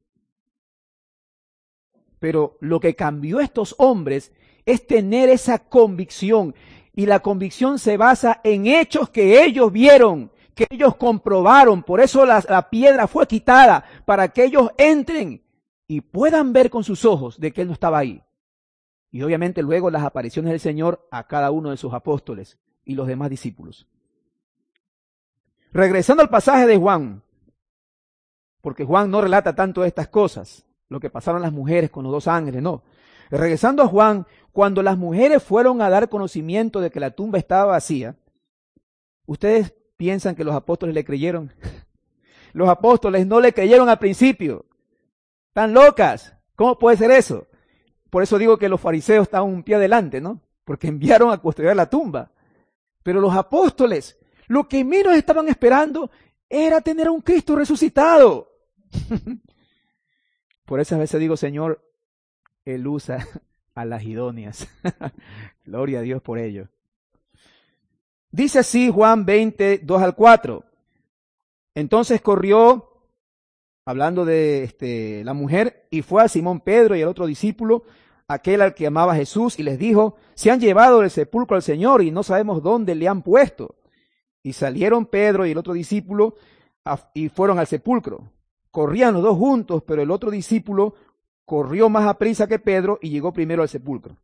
Pero lo que cambió a estos hombres es tener esa convicción, Y la convicción se basa en hechos que ellos vieron, que ellos comprobaron. Por eso la, la piedra fue quitada, para que ellos entren y puedan ver con sus ojos de que Él no estaba ahí. Y obviamente luego las apariciones del Señor a cada uno de sus apóstoles y los demás discípulos. Regresando al pasaje de Juan, porque Juan no relata tanto estas cosas, lo que pasaron las mujeres con los dos ángeles, no. Regresando a Juan, cuando las mujeres fueron a dar conocimiento de que la tumba estaba vacía, ¿ustedes piensan que los apóstoles le creyeron? Los apóstoles no le creyeron al principio. Están locas. ¿Cómo puede ser eso? Por eso digo que los fariseos estaban un pie adelante, ¿no? Porque enviaron a custodiar la tumba. Pero los apóstoles, lo que menos estaban esperando era tener a un Cristo resucitado. Por eso a veces digo, Señor, Él usa a las idóneas. Gloria a Dios por ello. Dice así Juan veinte, dos al cuatro. Entonces corrió, hablando de este, la mujer, y fue a Simón Pedro y al otro discípulo, aquel al que amaba Jesús, y les dijo, se han llevado del sepulcro al Señor y no sabemos dónde le han puesto. Y salieron Pedro y el otro discípulo a, y fueron al sepulcro. Corrían los dos juntos, pero el otro discípulo corrió más aprisa que Pedro y llegó primero al sepulcro.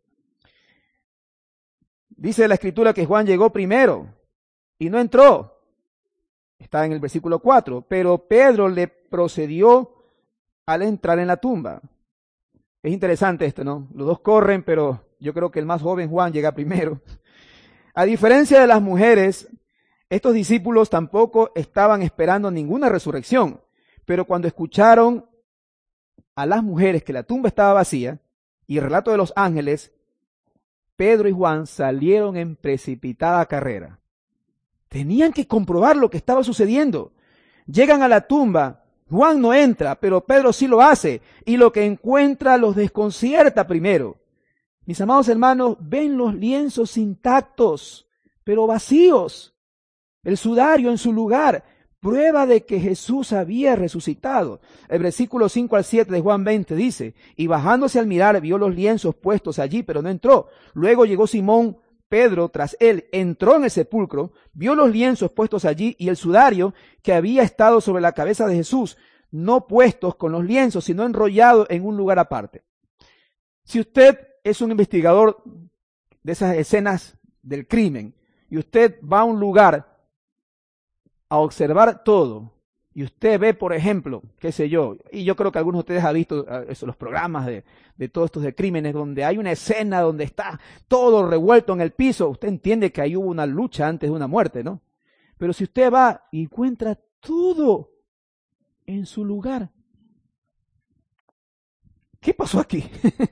Dice la Escritura que Juan llegó primero y no entró. Está en el versículo cuatro. Pero Pedro le procedió al entrar en la tumba. Es interesante esto, ¿no? Los dos corren, pero yo creo que el más joven Juan llega primero. A diferencia de las mujeres, estos discípulos tampoco estaban esperando ninguna resurrección. Pero cuando escucharon a las mujeres que la tumba estaba vacía y el relato de los ángeles, Pedro y Juan salieron en precipitada carrera. Tenían que comprobar lo que estaba sucediendo. Llegan a la tumba, Juan no entra, pero Pedro sí lo hace, y lo que encuentra los desconcierta primero. Mis amados hermanos, ven los lienzos intactos, pero vacíos. El sudario en su lugar, prueba de que Jesús había resucitado. El versículo cinco al siete de Juan veinte dice, y bajándose al mirar vio los lienzos puestos allí, pero no entró. Luego llegó Simón Pedro tras él, entró en el sepulcro, vio los lienzos puestos allí y el sudario que había estado sobre la cabeza de Jesús, no puestos con los lienzos, sino enrollado en un lugar aparte. Si usted es un investigador de esas escenas del crimen y usted va a un lugar a observar todo, y usted ve, por ejemplo, qué sé yo, y yo creo que algunos de ustedes han visto uh, eso, los programas de, de todos estos de crímenes, donde hay una escena donde está todo revuelto en el piso, usted entiende que ahí hubo una lucha antes de una muerte, ¿no? Pero si usted va y encuentra todo en su lugar, ¿qué pasó aquí?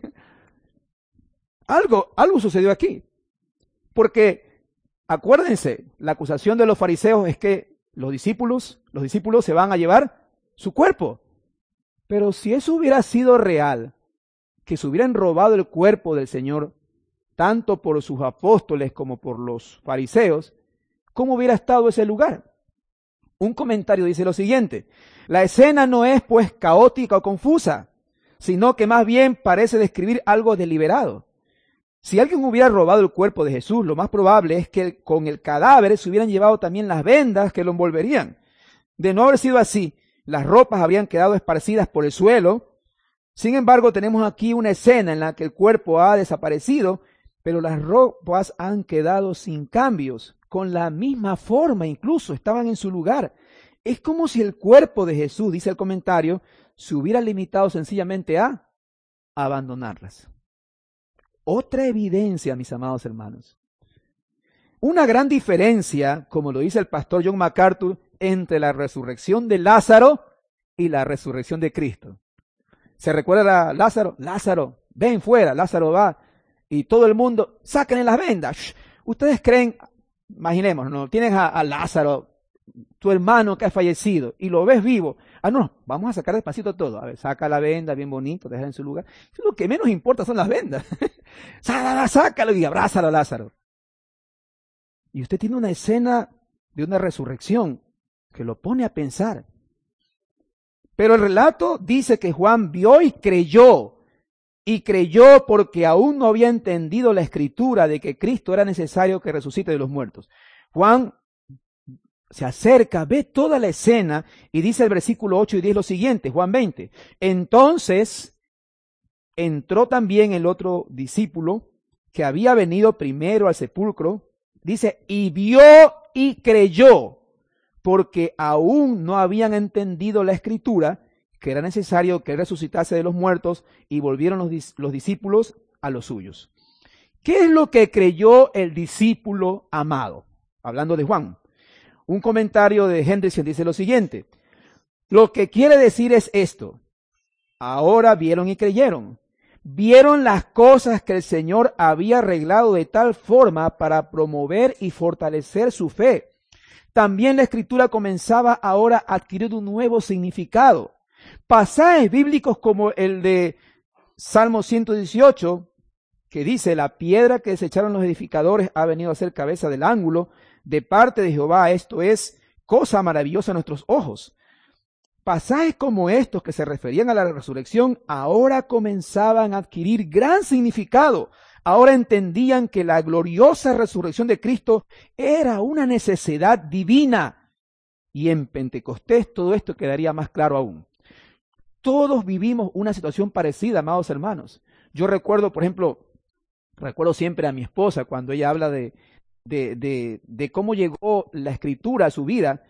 algo, algo sucedió aquí, porque acuérdense, la acusación de los fariseos es que Los discípulos, los discípulos se van a llevar su cuerpo. Pero si eso hubiera sido real, que se hubieran robado el cuerpo del Señor, tanto por sus apóstoles como por los fariseos, ¿cómo hubiera estado ese lugar? Un comentario dice lo siguiente, la escena no es pues caótica o confusa, sino que más bien parece describir algo deliberado. Si alguien hubiera robado el cuerpo de Jesús, lo más probable es que con el cadáver se hubieran llevado también las vendas que lo envolverían. De no haber sido así, las ropas habrían quedado esparcidas por el suelo. Sin embargo, tenemos aquí una escena en la que el cuerpo ha desaparecido, pero las ropas han quedado sin cambios, con la misma forma, incluso estaban en su lugar. Es como si el cuerpo de Jesús, dice el comentario, se hubiera limitado sencillamente a abandonarlas. Otra evidencia, mis amados hermanos. Una gran diferencia, como lo dice el pastor John MacArthur, entre la resurrección de Lázaro y la resurrección de Cristo. ¿Se recuerda a Lázaro? Lázaro, ven fuera, Lázaro va, y todo el mundo, sáquenle las vendas. Shh. Ustedes creen, imaginemos, ¿no? Tienes a, a Lázaro, tu hermano que ha fallecido, y lo ves vivo. Ah, no, vamos a sacar despacito todo. A ver, saca la venda, bien bonito, déjala en su lugar. Lo que menos importa son las vendas. Sácalo y abrázalo a Lázaro. Y usted tiene una escena de una resurrección que lo pone a pensar. Pero el relato dice que Juan vio y creyó. y creyó porque aún no había entendido la escritura de que Cristo era necesario que resucite de los muertos. Juan se acerca, ve toda la escena y dice el versículo ocho y diez lo siguiente, Juan veinte. Entonces entró también el otro discípulo que había venido primero al sepulcro, dice, y vio y creyó, porque aún no habían entendido la escritura, que era necesario que resucitase de los muertos, y volvieron los, los discípulos a los suyos. ¿Qué es lo que creyó el discípulo amado? Hablando de Juan. Un comentario de Hendrickson dice lo siguiente: lo que quiere decir es esto: ahora vieron y creyeron. Vieron las cosas que el Señor había arreglado de tal forma para promover y fortalecer su fe. También la Escritura comenzaba ahora a adquirir un nuevo significado. Pasajes bíblicos como el de Salmo ciento dieciocho, que dice, la piedra que desecharon los edificadores ha venido a ser cabeza del ángulo, de parte de Jehová, esto es cosa maravillosa a nuestros ojos. Pasajes como estos que se referían a la resurrección ahora comenzaban a adquirir gran significado. Ahora entendían que la gloriosa resurrección de Cristo era una necesidad divina. Y en Pentecostés todo esto quedaría más claro aún. Todos vivimos una situación parecida, amados hermanos. Yo recuerdo, por ejemplo, recuerdo siempre a mi esposa cuando ella habla de, de, de, de cómo llegó la Escritura a su vida,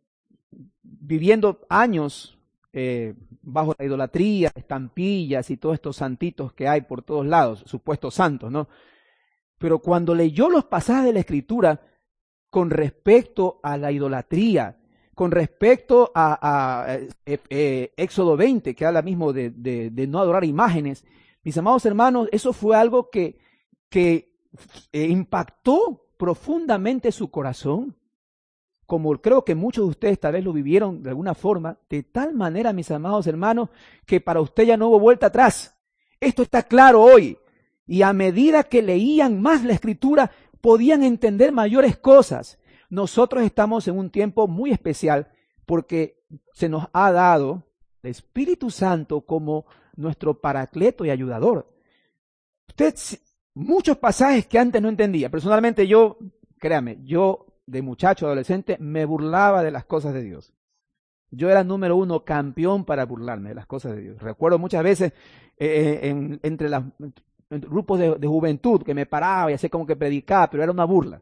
viviendo años eh, bajo la idolatría, estampillas y todos estos santitos que hay por todos lados, supuestos santos, ¿no? Pero cuando leyó los pasajes de la Escritura con respecto a la idolatría, con respecto a, a eh, eh, Éxodo veinte, que habla mismo de, de, de no adorar imágenes, mis amados hermanos, eso fue algo que, que eh, impactó profundamente su corazón, como creo que muchos de ustedes tal vez lo vivieron de alguna forma, de tal manera, mis amados hermanos, que para usted ya no hubo vuelta atrás. Esto está claro hoy. Y a medida que leían más la Escritura, podían entender mayores cosas. Nosotros estamos en un tiempo muy especial porque se nos ha dado el Espíritu Santo como nuestro paracleto y ayudador. Usted, muchos pasajes que antes no entendía. Personalmente yo, créame, yo de muchacho, adolescente, me burlaba de las cosas de Dios. Yo era número uno campeón para burlarme de las cosas de Dios. Recuerdo muchas veces eh, en, entre los grupos de, de juventud que me paraba y hacía como que predicaba, pero era una burla.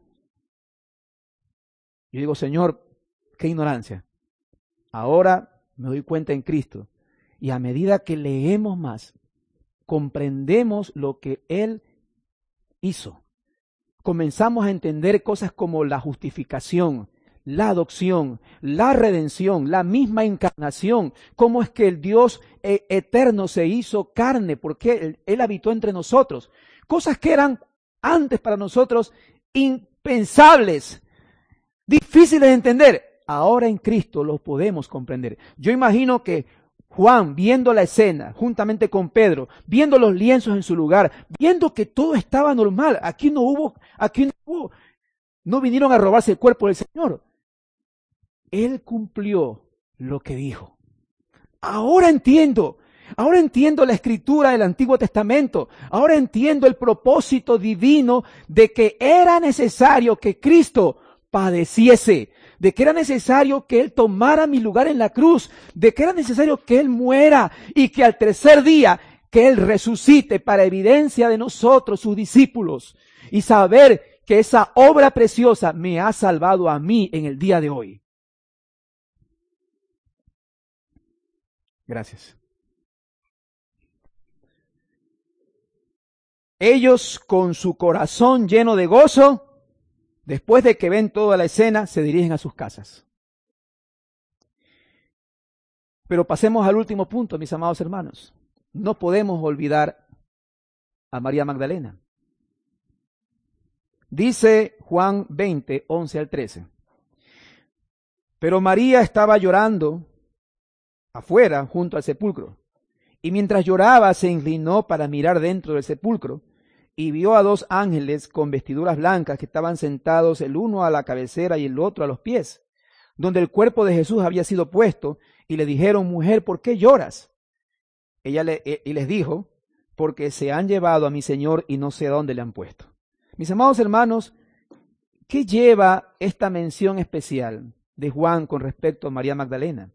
Yo digo, Señor, qué ignorancia. Ahora me doy cuenta en Cristo. Y a medida que leemos más, comprendemos lo que Él hizo. Comenzamos a entender cosas como la justificación, la adopción, la redención, la misma encarnación, cómo es que el Dios eh, eterno se hizo carne, porque él, él habitó entre nosotros. Cosas que eran antes para nosotros impensables, difíciles de entender. Ahora en Cristo los podemos comprender. Yo imagino que Juan, viendo la escena, juntamente con Pedro, viendo los lienzos en su lugar, viendo que todo estaba normal, aquí no hubo, aquí no hubo, no vinieron a robarse el cuerpo del Señor. Él cumplió lo que dijo. Ahora entiendo, ahora entiendo la escritura del Antiguo Testamento, ahora entiendo el propósito divino de que era necesario que Cristo padeciese, de que era necesario que Él tomara mi lugar en la cruz, de que era necesario que Él muera y que al tercer día que Él resucite para evidencia de nosotros, sus discípulos, y saber que esa obra preciosa me ha salvado a mí en el día de hoy. Gracias. Ellos con su corazón lleno de gozo, después de que ven toda la escena, se dirigen a sus casas. Pero pasemos al último punto, mis amados hermanos. No podemos olvidar a María Magdalena. Dice Juan veinte, once al trece. Pero María estaba llorando afuera, junto al sepulcro. Y mientras lloraba, se inclinó para mirar dentro del sepulcro. Y vio a dos ángeles con vestiduras blancas que estaban sentados el uno a la cabecera y el otro a los pies, donde el cuerpo de Jesús había sido puesto, y le dijeron, mujer, ¿por qué lloras? Ella le, y les dijo, porque se han llevado a mi Señor y no sé a dónde le han puesto. Mis amados hermanos, ¿qué lleva esta mención especial de Juan con respecto a María Magdalena?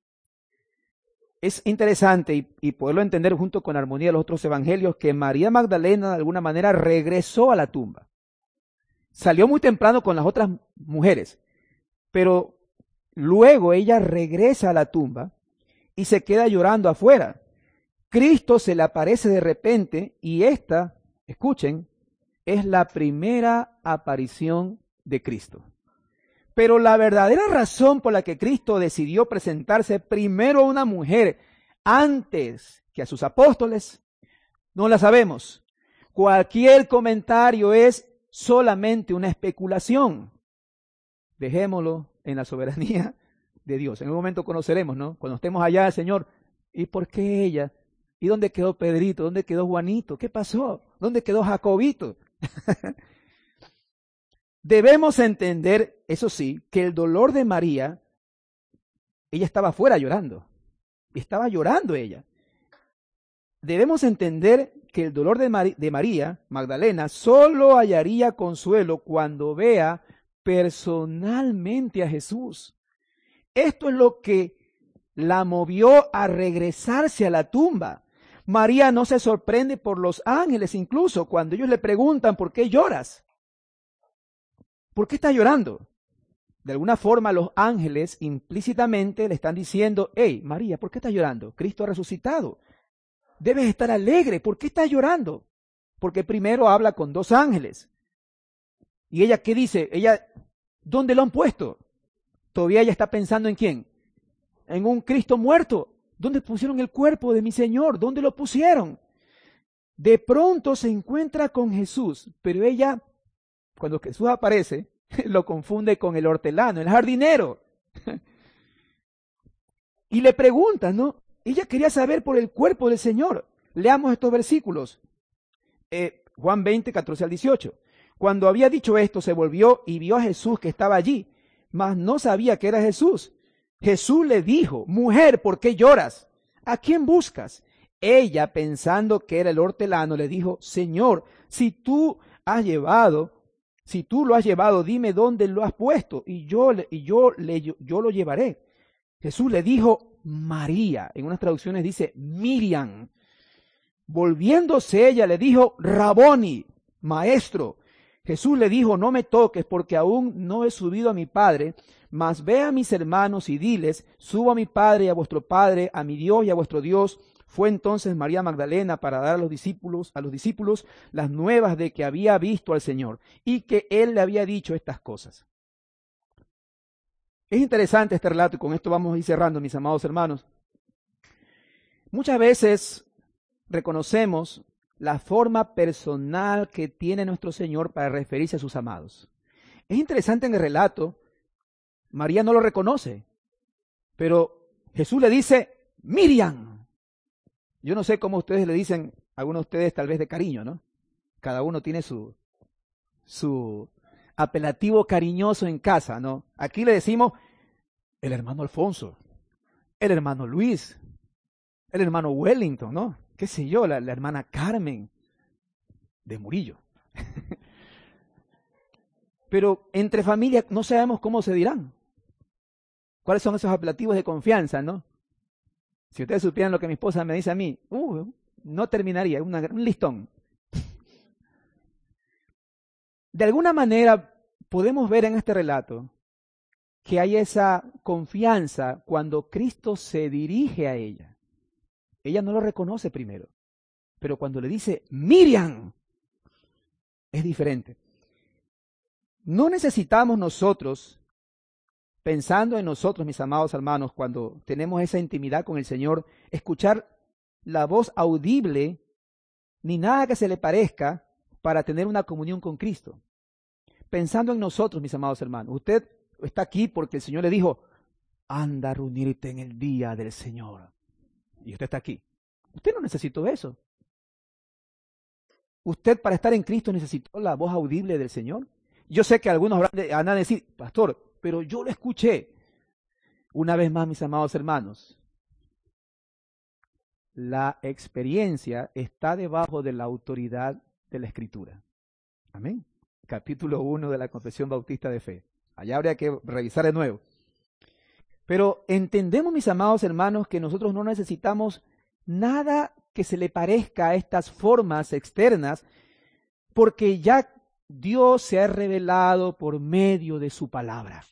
Es interesante y, y poderlo entender junto con la armonía de los otros evangelios que María Magdalena de alguna manera regresó a la tumba. Salió muy temprano con las otras mujeres, pero luego ella regresa a la tumba y se queda llorando afuera. Cristo se le aparece de repente y esta, escuchen, es la primera aparición de Cristo. Pero la verdadera razón por la que Cristo decidió presentarse primero a una mujer antes que a sus apóstoles, no la sabemos. Cualquier comentario es solamente una especulación. Dejémoslo en la soberanía de Dios. En un momento conoceremos, ¿no? Cuando estemos allá, el Señor, ¿y por qué ella? ¿Y dónde quedó Pedrito? ¿Dónde quedó Juanito? ¿Qué pasó? ¿Dónde quedó Jacobito? Debemos entender, eso sí, que el dolor de María, ella estaba afuera llorando. Estaba llorando ella. Debemos entender que el dolor de, Mar- de María Magdalena solo hallaría consuelo cuando vea personalmente a Jesús. Esto es lo que la movió a regresarse a la tumba. María no se sorprende por los ángeles, incluso cuando ellos le preguntan, ¿por qué lloras? ¿Por qué estás llorando? De alguna forma los ángeles implícitamente le están diciendo, hey, María, ¿por qué estás llorando? Cristo ha resucitado. Debes estar alegre. ¿Por qué estás llorando? Porque primero habla con dos ángeles. ¿Y ella qué dice? Ella, ¿dónde lo han puesto? Todavía ella está pensando ¿en quién? En un Cristo muerto. ¿Dónde pusieron el cuerpo de mi Señor? ¿Dónde lo pusieron? De pronto se encuentra con Jesús, pero ella, cuando Jesús aparece, lo confunde con el hortelano, el jardinero. Y le pregunta, ¿no? Ella quería saber por el cuerpo del Señor. Leamos estos versículos. Eh, Juan veinte, catorce al dieciocho. Cuando había dicho esto, se volvió y vio a Jesús que estaba allí, mas no sabía que era Jesús. Jesús le dijo, mujer, ¿por qué lloras? ¿A quién buscas? Ella, pensando que era el hortelano, le dijo, Señor, si tú has llevado, si tú lo has llevado, dime dónde lo has puesto, y yo, y yo, le, yo, yo lo llevaré. Jesús le dijo, María. En unas traducciones dice, Miriam. Volviéndose ella, le dijo, Raboni, maestro. Jesús le dijo, no me toques, porque aún no he subido a mi Padre, mas ve a mis hermanos y diles, subo a mi Padre y a vuestro Padre, a mi Dios y a vuestro Dios. Fue entonces María Magdalena para dar a los discípulos, a los discípulos las nuevas de que había visto al Señor y que Él le había dicho estas cosas. Es interesante este relato y con esto vamos a ir cerrando, mis amados hermanos. Muchas veces reconocemos la forma personal que tiene nuestro Señor para referirse a sus amados. Es interesante en el relato, María no lo reconoce, pero Jesús le dice, Miriam. Yo no sé cómo ustedes le dicen, algunos de ustedes tal vez de cariño, ¿no? Cada uno tiene su, su apelativo cariñoso en casa, ¿no? Aquí le decimos el hermano Alfonso, el hermano Luis, el hermano Wellington, ¿no? Qué sé yo, la, la hermana Carmen de Murillo. Pero entre familias no sabemos cómo se dirán. ¿Cuáles son esos apelativos de confianza, no? Si ustedes supieran lo que mi esposa me dice a mí, uh, no terminaría, una, un listón. De alguna manera podemos ver en este relato que hay esa confianza cuando Cristo se dirige a ella. Ella no lo reconoce primero, pero cuando le dice, Miriam, es diferente. No necesitamos nosotros, pensando en nosotros, mis amados hermanos, cuando tenemos esa intimidad con el Señor, escuchar la voz audible, ni nada que se le parezca, para tener una comunión con Cristo. Pensando en nosotros, mis amados hermanos, usted está aquí porque el Señor le dijo, anda a reunirte en el día del Señor. Y usted está aquí. Usted no necesitó eso. Usted para estar en Cristo necesitó la voz audible del Señor. Yo sé que algunos van a decir, pastor, pero yo lo escuché. Una vez más, mis amados hermanos, la experiencia está debajo de la autoridad de la Escritura. Amén. Capítulo uno de la Confesión Bautista de Fe. Allá habría que revisar de nuevo. Pero entendemos, mis amados hermanos, que nosotros no necesitamos nada que se le parezca a estas formas externas, porque ya Dios se ha revelado por medio de su palabra.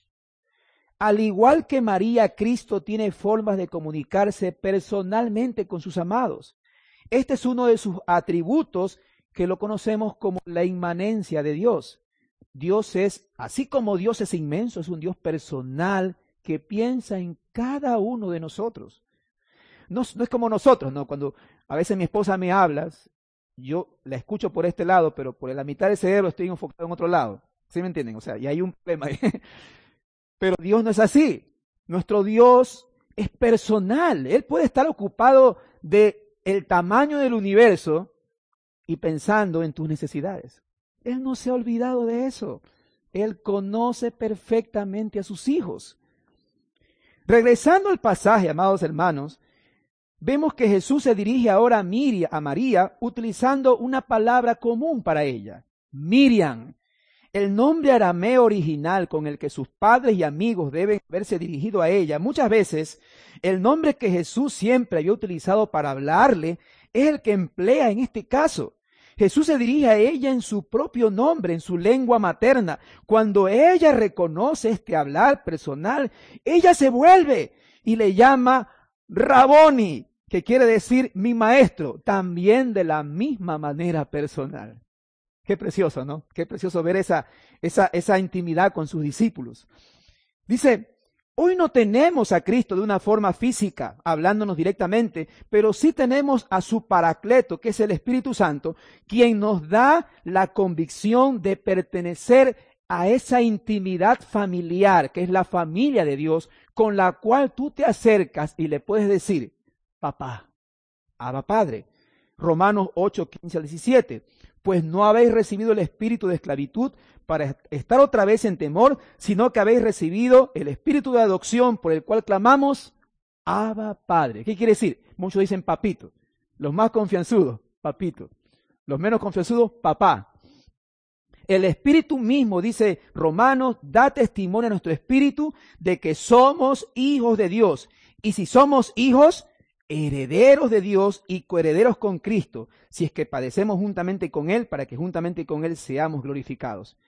Al igual que María, Cristo tiene formas de comunicarse personalmente con sus amados. Este es uno de sus atributos que lo conocemos como la inmanencia de Dios. Dios es, así como Dios es inmenso, es un Dios personal que piensa en cada uno de nosotros. No, no es como nosotros, ¿no? Cuando a veces mi esposa me habla, yo la escucho por este lado, pero por la mitad del cerebro estoy enfocado en otro lado. ¿Sí me entienden? O sea, y hay un problema ahí. Pero Dios no es así. Nuestro Dios es personal. Él puede estar ocupado del tamaño del universo y pensando en tus necesidades. Él no se ha olvidado de eso. Él conoce perfectamente a sus hijos. Regresando al pasaje, amados hermanos, vemos que Jesús se dirige ahora a, Miria, a María utilizando una palabra común para ella, Miriam. El nombre arameo original con el que sus padres y amigos deben haberse dirigido a ella, muchas veces el nombre que Jesús siempre había utilizado para hablarle es el que emplea en este caso. Jesús se dirige a ella en su propio nombre, en su lengua materna. Cuando ella reconoce este hablar personal, ella se vuelve y le llama Raboni, que quiere decir mi maestro, también de la misma manera personal. Qué precioso, ¿no? Qué precioso ver esa, esa, esa intimidad con sus discípulos. Dice, hoy no tenemos a Cristo de una forma física, hablándonos directamente, pero sí tenemos a su Paracleto, que es el Espíritu Santo, quien nos da la convicción de pertenecer a esa intimidad familiar, que es la familia de Dios, con la cual tú te acercas y le puedes decir, papá, Abba Padre. Romanos ocho, quince al diecisiete. Pues no habéis recibido el espíritu de esclavitud para estar otra vez en temor, sino que habéis recibido el espíritu de adopción por el cual clamamos, Abba Padre. ¿Qué quiere decir? Muchos dicen papito. Los más confianzudos, papito. Los menos confianzudos, papá. El espíritu mismo, dice Romanos, da testimonio a nuestro espíritu de que somos hijos de Dios. Y si somos hijos, herederos de Dios y coherederos con Cristo, si es que padecemos juntamente con Él, para que juntamente con Él seamos glorificados.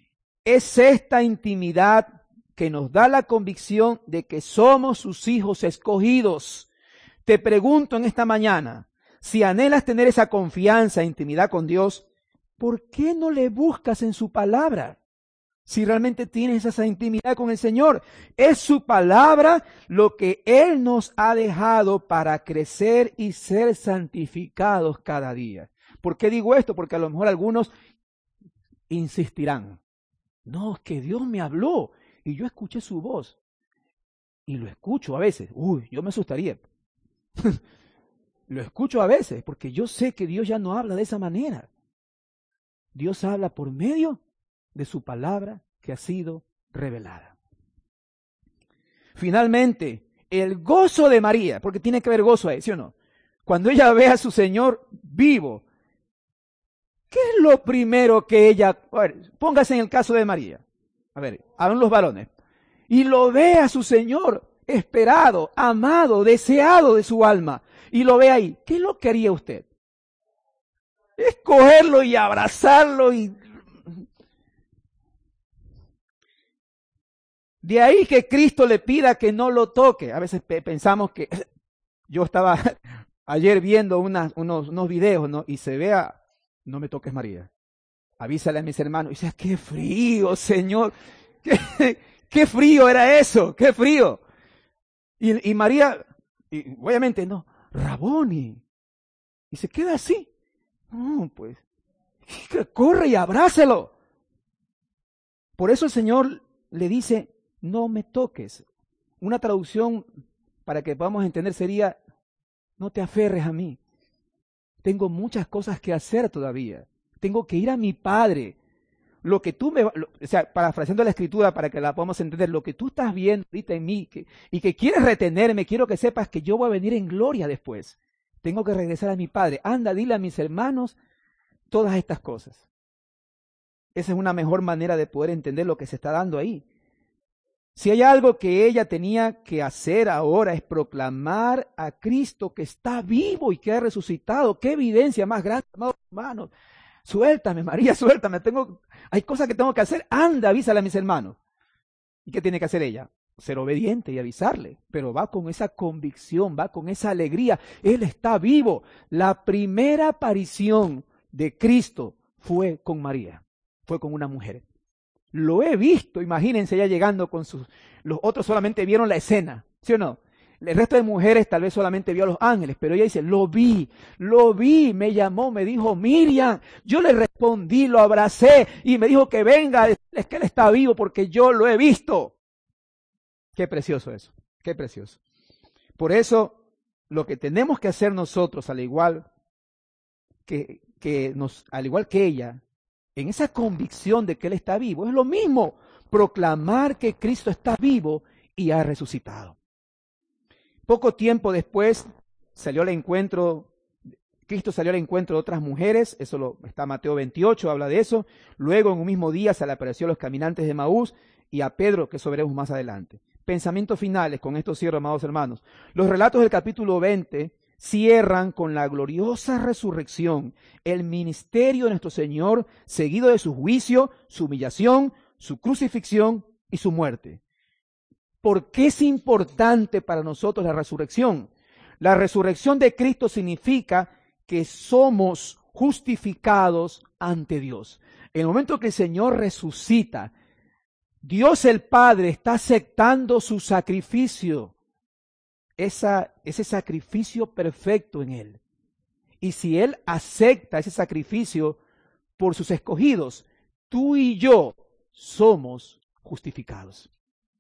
Es esta intimidad que nos da la convicción de que somos sus hijos escogidos. Te pregunto en esta mañana, si anhelas tener esa confianza e intimidad con Dios, ¿por qué no le buscas en su palabra? Si realmente tienes esa intimidad con el Señor, es su palabra lo que Él nos ha dejado para crecer y ser santificados cada día. ¿Por qué digo esto? Porque a lo mejor algunos insistirán. No, es que Dios me habló y yo escuché su voz. Y lo escucho a veces. Uy, yo me asustaría. Lo escucho a veces porque yo sé que Dios ya no habla de esa manera. Dios habla por medio de su palabra que ha sido revelada. Finalmente, el gozo de María, porque tiene que haber gozo ahí, ¿sí o no? Cuando ella ve a su Señor vivo, ¿qué es lo primero que ella... A ver, póngase en el caso de María. A ver, hablan los varones. Y lo ve a su Señor esperado, amado, deseado de su alma. Y lo ve ahí. ¿Qué es lo que haría usted? Es cogerlo y abrazarlo y... De ahí que Cristo le pida que no lo toque. A veces pe- pensamos que... Yo estaba ayer viendo unas, unos, unos videos, ¿no? Y se vea, no me toques María. Avísale a mis hermanos. Y dice, qué frío, Señor. Qué, qué frío era eso, qué frío. Y, y María, y obviamente no, Raboni. Y se queda así. No, pues, corre y abrácelo. Por eso el Señor le dice, no me toques. Una traducción para que podamos entender sería, no te aferres a mí. Tengo muchas cosas que hacer todavía. Tengo que ir a mi Padre. Lo que tú me, lo, o sea, parafraseando la Escritura para que la podamos entender, lo que tú estás viendo ahorita en mí que, y que quieres retenerme, quiero que sepas que yo voy a venir en gloria después. tengo que regresar a mi padre. Anda, dile a mis hermanos todas estas cosas. Esa es una mejor manera de poder entender lo que se está dando ahí. Si hay algo que ella tenía que hacer ahora es proclamar a Cristo que está vivo y que ha resucitado. ¡Qué evidencia más grande, amados hermanos! Suéltame, María, suéltame. Tengo, hay cosas que tengo que hacer. Anda, avísale a mis hermanos. ¿Y qué tiene que hacer ella? Ser obediente y avisarle. Pero va con esa convicción, va con esa alegría. Él está vivo. La primera aparición de Cristo fue con María. Fue con una mujer. Lo he visto, imagínense ella llegando con sus... Los otros solamente vieron la escena, ¿sí o no? El resto de mujeres tal vez solamente vio a los ángeles, pero ella dice, lo vi, lo vi, me llamó, me dijo, Miriam, yo le respondí, lo abracé y me dijo que venga, es que él está vivo porque yo lo he visto. Qué precioso eso, qué precioso. Por eso, lo que tenemos que hacer nosotros, al igual que, que nos, al igual que ella, en esa convicción de que Él está vivo, es lo mismo, proclamar que Cristo está vivo y ha resucitado. Poco tiempo después salió al encuentro, Cristo salió al encuentro de otras mujeres, eso lo, está Mateo veintiocho, habla de eso. Luego en un mismo día se le apareció a los caminantes de Maús y a Pedro, que eso veremos más adelante. Pensamientos finales, con esto cierro, amados hermanos. Los relatos del capítulo veinte cierran con la gloriosa resurrección, el ministerio de nuestro Señor, seguido de su juicio, su humillación, su crucifixión y su muerte. ¿Por qué es importante para nosotros la resurrección? La resurrección de Cristo significa que somos justificados ante Dios. En el momento que el Señor resucita, Dios el Padre está aceptando su sacrificio. Esa, ese sacrificio perfecto en Él. Y si Él acepta ese sacrificio por sus escogidos, tú y yo somos justificados.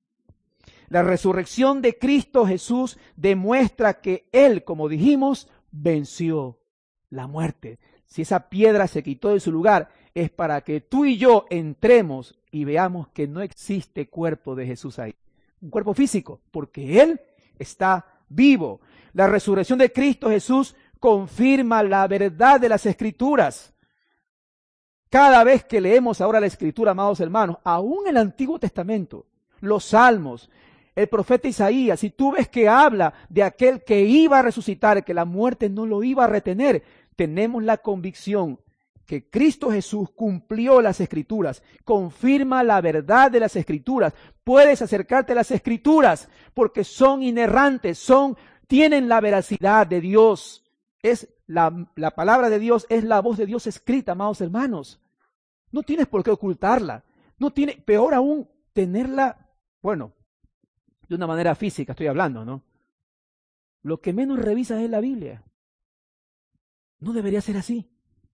La resurrección de Cristo Jesús demuestra que Él, como dijimos, venció la muerte. Si esa piedra se quitó de su lugar, es para que tú y yo entremos y veamos que no existe cuerpo de Jesús ahí. Un cuerpo físico, porque Él está vivo. La resurrección de Cristo Jesús confirma la verdad de las Escrituras. Cada vez que leemos ahora la Escritura, amados hermanos, aún el Antiguo Testamento, los Salmos, el profeta Isaías, si tú ves que habla de aquel que iba a resucitar, que la muerte no lo iba a retener, tenemos la convicción que Cristo Jesús cumplió las Escrituras, confirma la verdad de las Escrituras. Puedes acercarte a las Escrituras porque son inerrantes, son, tienen la veracidad de Dios. Es la, la palabra de Dios, es la voz de Dios escrita, amados hermanos. No tienes por qué ocultarla. No tiene, peor aún, tenerla, bueno, de una manera física estoy hablando, ¿no? Lo que menos revisas es la Biblia. No debería ser así.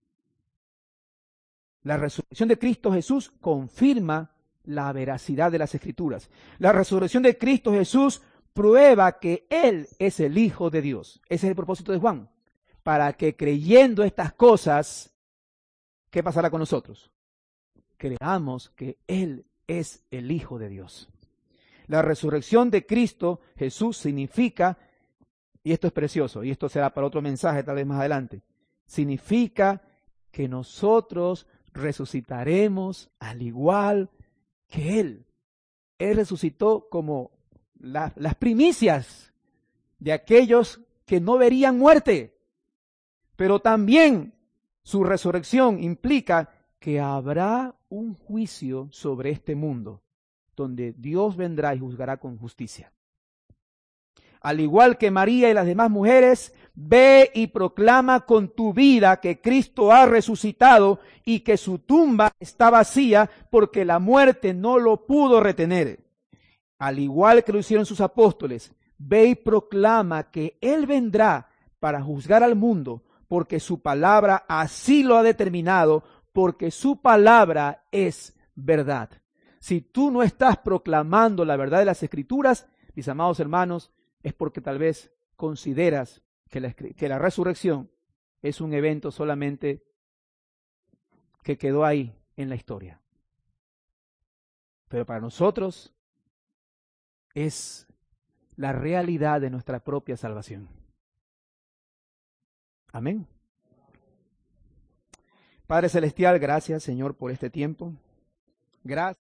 La resurrección de Cristo Jesús confirma la veracidad de las Escrituras. La resurrección de Cristo Jesús prueba que Él es el Hijo de Dios. Ese es el propósito de Juan. Para que creyendo estas cosas, ¿qué pasará con nosotros? Creamos que Él es el Hijo de Dios. La resurrección de Cristo Jesús significa, y esto es precioso, y esto será para otro mensaje tal vez más adelante, significa que nosotros resucitaremos al igual que Él. Él resucitó como la, las primicias de aquellos que no verían muerte. Pero también su resurrección implica que habrá un juicio sobre este mundo, donde Dios vendrá y juzgará con justicia. Al igual que María y las demás mujeres, ve y proclama con tu vida que Cristo ha resucitado y que su tumba está vacía porque la muerte no lo pudo retener. Al igual que lo hicieron sus apóstoles, ve y proclama que Él vendrá para juzgar al mundo porque su palabra así lo ha determinado, porque su palabra es verdad. Si tú no estás proclamando la verdad de las Escrituras, mis amados hermanos, es porque tal vez consideras que la, que la resurrección es un evento solamente que quedó ahí en la historia. Pero para nosotros es la realidad de nuestra propia salvación. Amén. Padre Celestial, gracias, Señor, por este tiempo. Gracias.